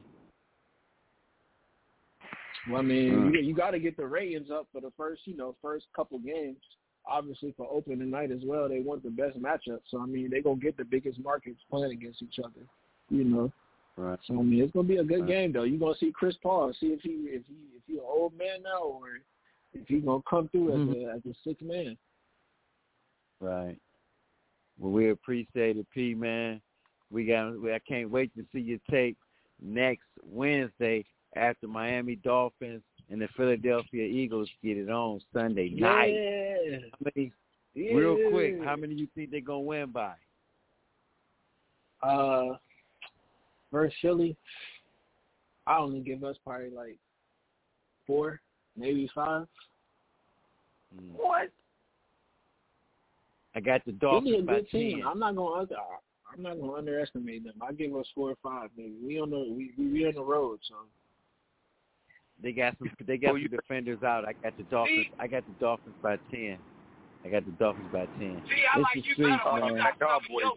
Well, I mean, mm. you, you got to get the ratings up for the first, you know, first couple games. Obviously, for opening night as well, they want the best matchup. So I mean, they're gonna get the biggest markets playing against each other. You know, right. So I mean, it's gonna be a good right. game though. You're gonna see Chris Paul, see if he if he if he's an old man now or if he's gonna come through mm-hmm. as a as a sixth man. Right. Well, we appreciate it, P man. We got. I can't wait to see your tape next Wednesday after Miami Dolphins and the Philadelphia Eagles get it on Sunday night. Yeah. How many? Yeah. Real quick, how many you think they're gonna win by? Uh. Versus Philly, I only give us probably like four, maybe five. Mm. What? I got the Dolphins Philly a by good team. ten. I'm not gonna. I'm not gonna underestimate them. I give us four or five, maybe. We on the we we on the road, so. They got some. They got some defenders out. I got the Dolphins. I got the Dolphins by ten. I got the Dolphins by ten. See, I it's like the you streets, better when man. you got Cowboys.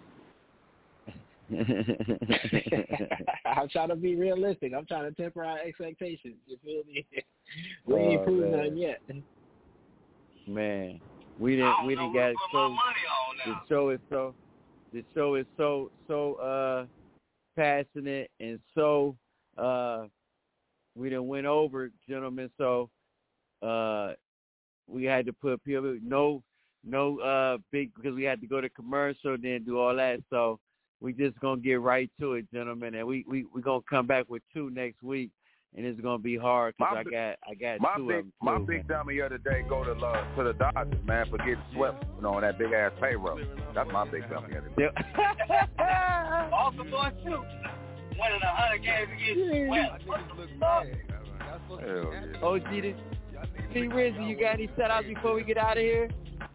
I'm trying to be realistic. I'm trying to temper our expectations. You feel me? We oh, ain't proved man. nothing yet. Man, we didn't. We didn't get so. The show is so. The show is so so uh, passionate and so. Uh, we done went over, gentlemen. So uh, we had to put people no no uh, big because we had to go to commercial, then do all that. So. We just gonna get right to it, gentlemen, and we we we gonna come back with two next week, and it's gonna be hard because I got I got my two big, of them. My too, big man. dummy of the day go to uh, to the Dodgers, man, for getting swept, you know, on that big ass payroll. That's my big dummy of the day. Also, boy, too. One of the hundred games against swept. What the fuck? Hell yeah. O G, T Rizzy, you got any shout outs before we get out of here?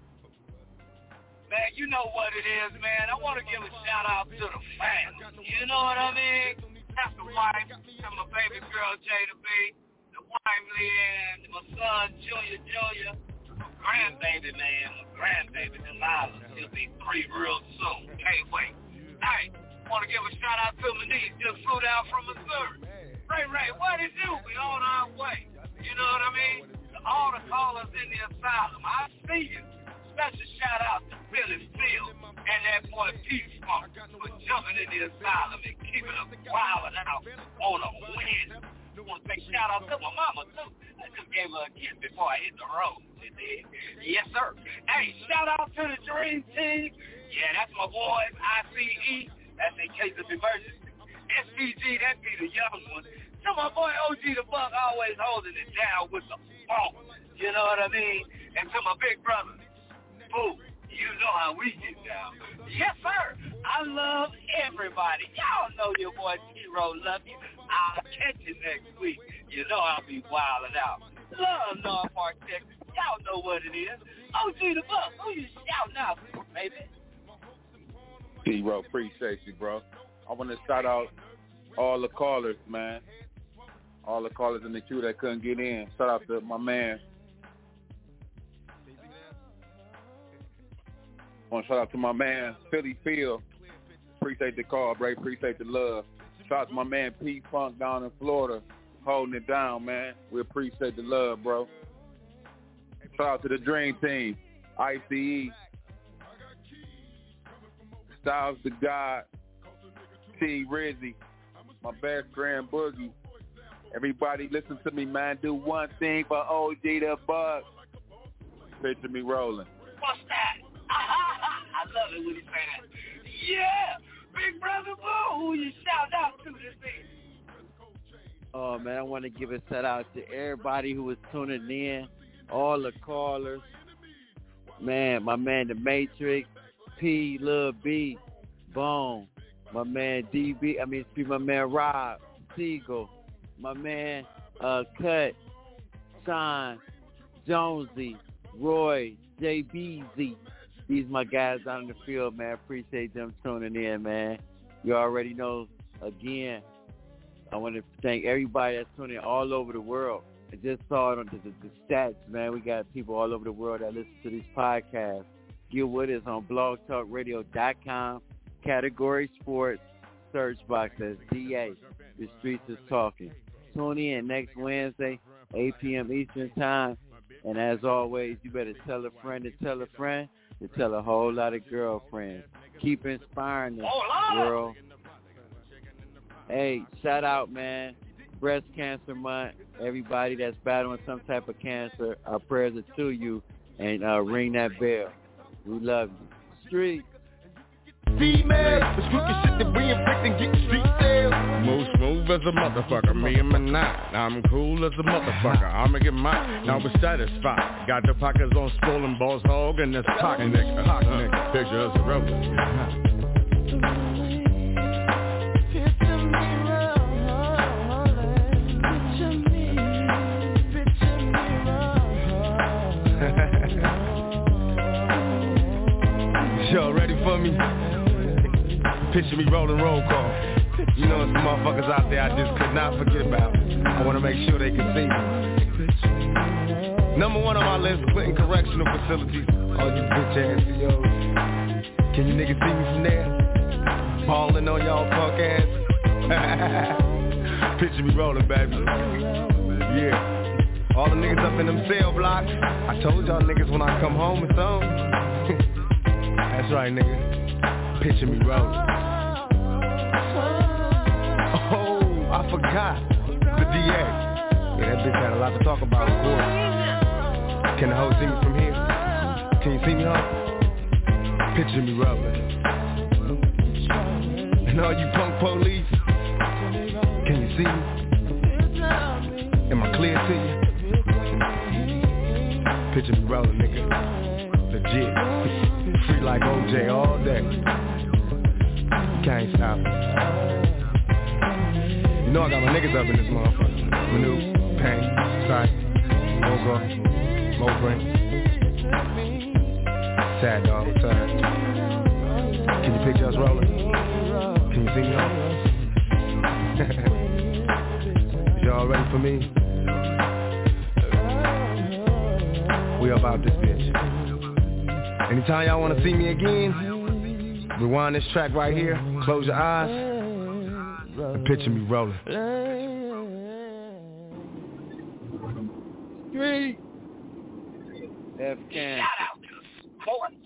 Man, you know what it is, man. I want to give a shout out to the family. You know what I mean? That's the wife, and my baby girl Jada B, the wife Leanne, my son Junior Junior, my grandbaby man, my grandbaby Delilah. She'll be three real soon. Can't wait. Hey, want to give a shout out to my niece. Just flew down from Missouri. Ray Ray, what it do? We on our way. You know what I mean? To all the callers in the asylum, I see you. Special shout out to Billy Field and that boy Pete Funk for jumping in the asylum and keeping us wilding out on a win. I want to say shout out to my mama too. I just gave her a gift before I hit the road. Yes, sir. Hey, shout out to the Dream Team. Yeah, that's my boys, I C E. That's in case of emergency. S P G, that be the young one. To my boy O G the Buck, always holding it down with the funk. You know what I mean? And to my big brother. Boo, you know how we get down. Yes, sir. I love everybody. Y'all know your boy T-Row love you. I'll catch you next week. You know I'll be wilding out. Love North Park, Texas. Y'all know what it is. O G the Buck, who you shouting out for, baby? T-Row, appreciate you, bro. I want to shout out all the callers, man. All the callers in the queue that couldn't get in. Shout out to my man. I want to shout out to my man, Philly Field. Appreciate the call, bro. Appreciate the love. Shout out to my man, Pete Funk down in Florida, holding it down, man. We appreciate the love, bro. Shout out to the Dream Team, I C E, Styles the God, T Rizzy, my best friend Boogie. Everybody listen to me, man. Do one thing for O G the Buck. Picture me rolling. What's that? I love it when you say that. Yeah, Big Brother Boo, who you shout out to this thing? Oh, man, I want to give a shout out to everybody who was tuning in, all the callers. Man, my man, The Matrix, P, Lil B, Bone, my man, D B, I mean, excuse my man, Rob, Siegel, my man, uh, Cut, Sean, Jonesy, Roy, J B Z. These my guys out in the field, man. Appreciate them tuning in, man. You already know, again, I want to thank everybody that's tuning in all over the world. I just saw it on the, the, the stats, man. We got people all over the world that listen to these podcasts. Get with us on blog talk radio dot com, category sports, search box as D A. The Streets is Talking. Tune in next Wednesday, eight p.m. Eastern Time. And as always, you better tell a friend to tell a friend to tell a whole lot of girlfriends. Keep inspiring the world. Hey, shout out, man. Breast Cancer Month. Everybody that's battling some type of cancer, our prayers are to you. And uh, ring that bell. We love you. Street. Female, it's crooked shit that we inflict and get street sales. Move smooth as a motherfucker, me and my nine. I'm cool as a motherfucker, I'ma get mine. Now we're satisfied. Got the pockets on swollen balls hog and that's pocket nigga. Pocket nigga. Picture us a rebel. Y'all ready for me? Picture me rolling roll call. You know, some motherfuckers out there I just could not forget about. I want to make sure they can see me. Number one on my list, Clinton Correctional Facilities. All you bitch ass C Os. Can you niggas see me from there? Balling on y'all punk ass. Picture me rolling, baby. Yeah. All the niggas up in them cell blocks. I told y'all niggas when I come home it's on. That's right, nigga. Picture me rolling. Oh, I forgot. The D A. Yeah, that bitch had a lot to talk about, of course. Can the hoe see me from here? Can you see me, huh? Picture me rolling. And all you punk police, can you see me? Am I clear to you? Picture me rolling, nigga. Legit. Free like O J all day. Can't stop it. You know I got my niggas up in this motherfucker. Manu, Pain, Sight, Mogo, Mobrain. Sad dog, sad. Can you picture us rolling? Can you see me on? Y'all ready for me? We about this bitch. Anytime y'all want to see me again, rewind this track right here, close your eyes, and picture me rolling. Street. F-Can. Shout out to sports.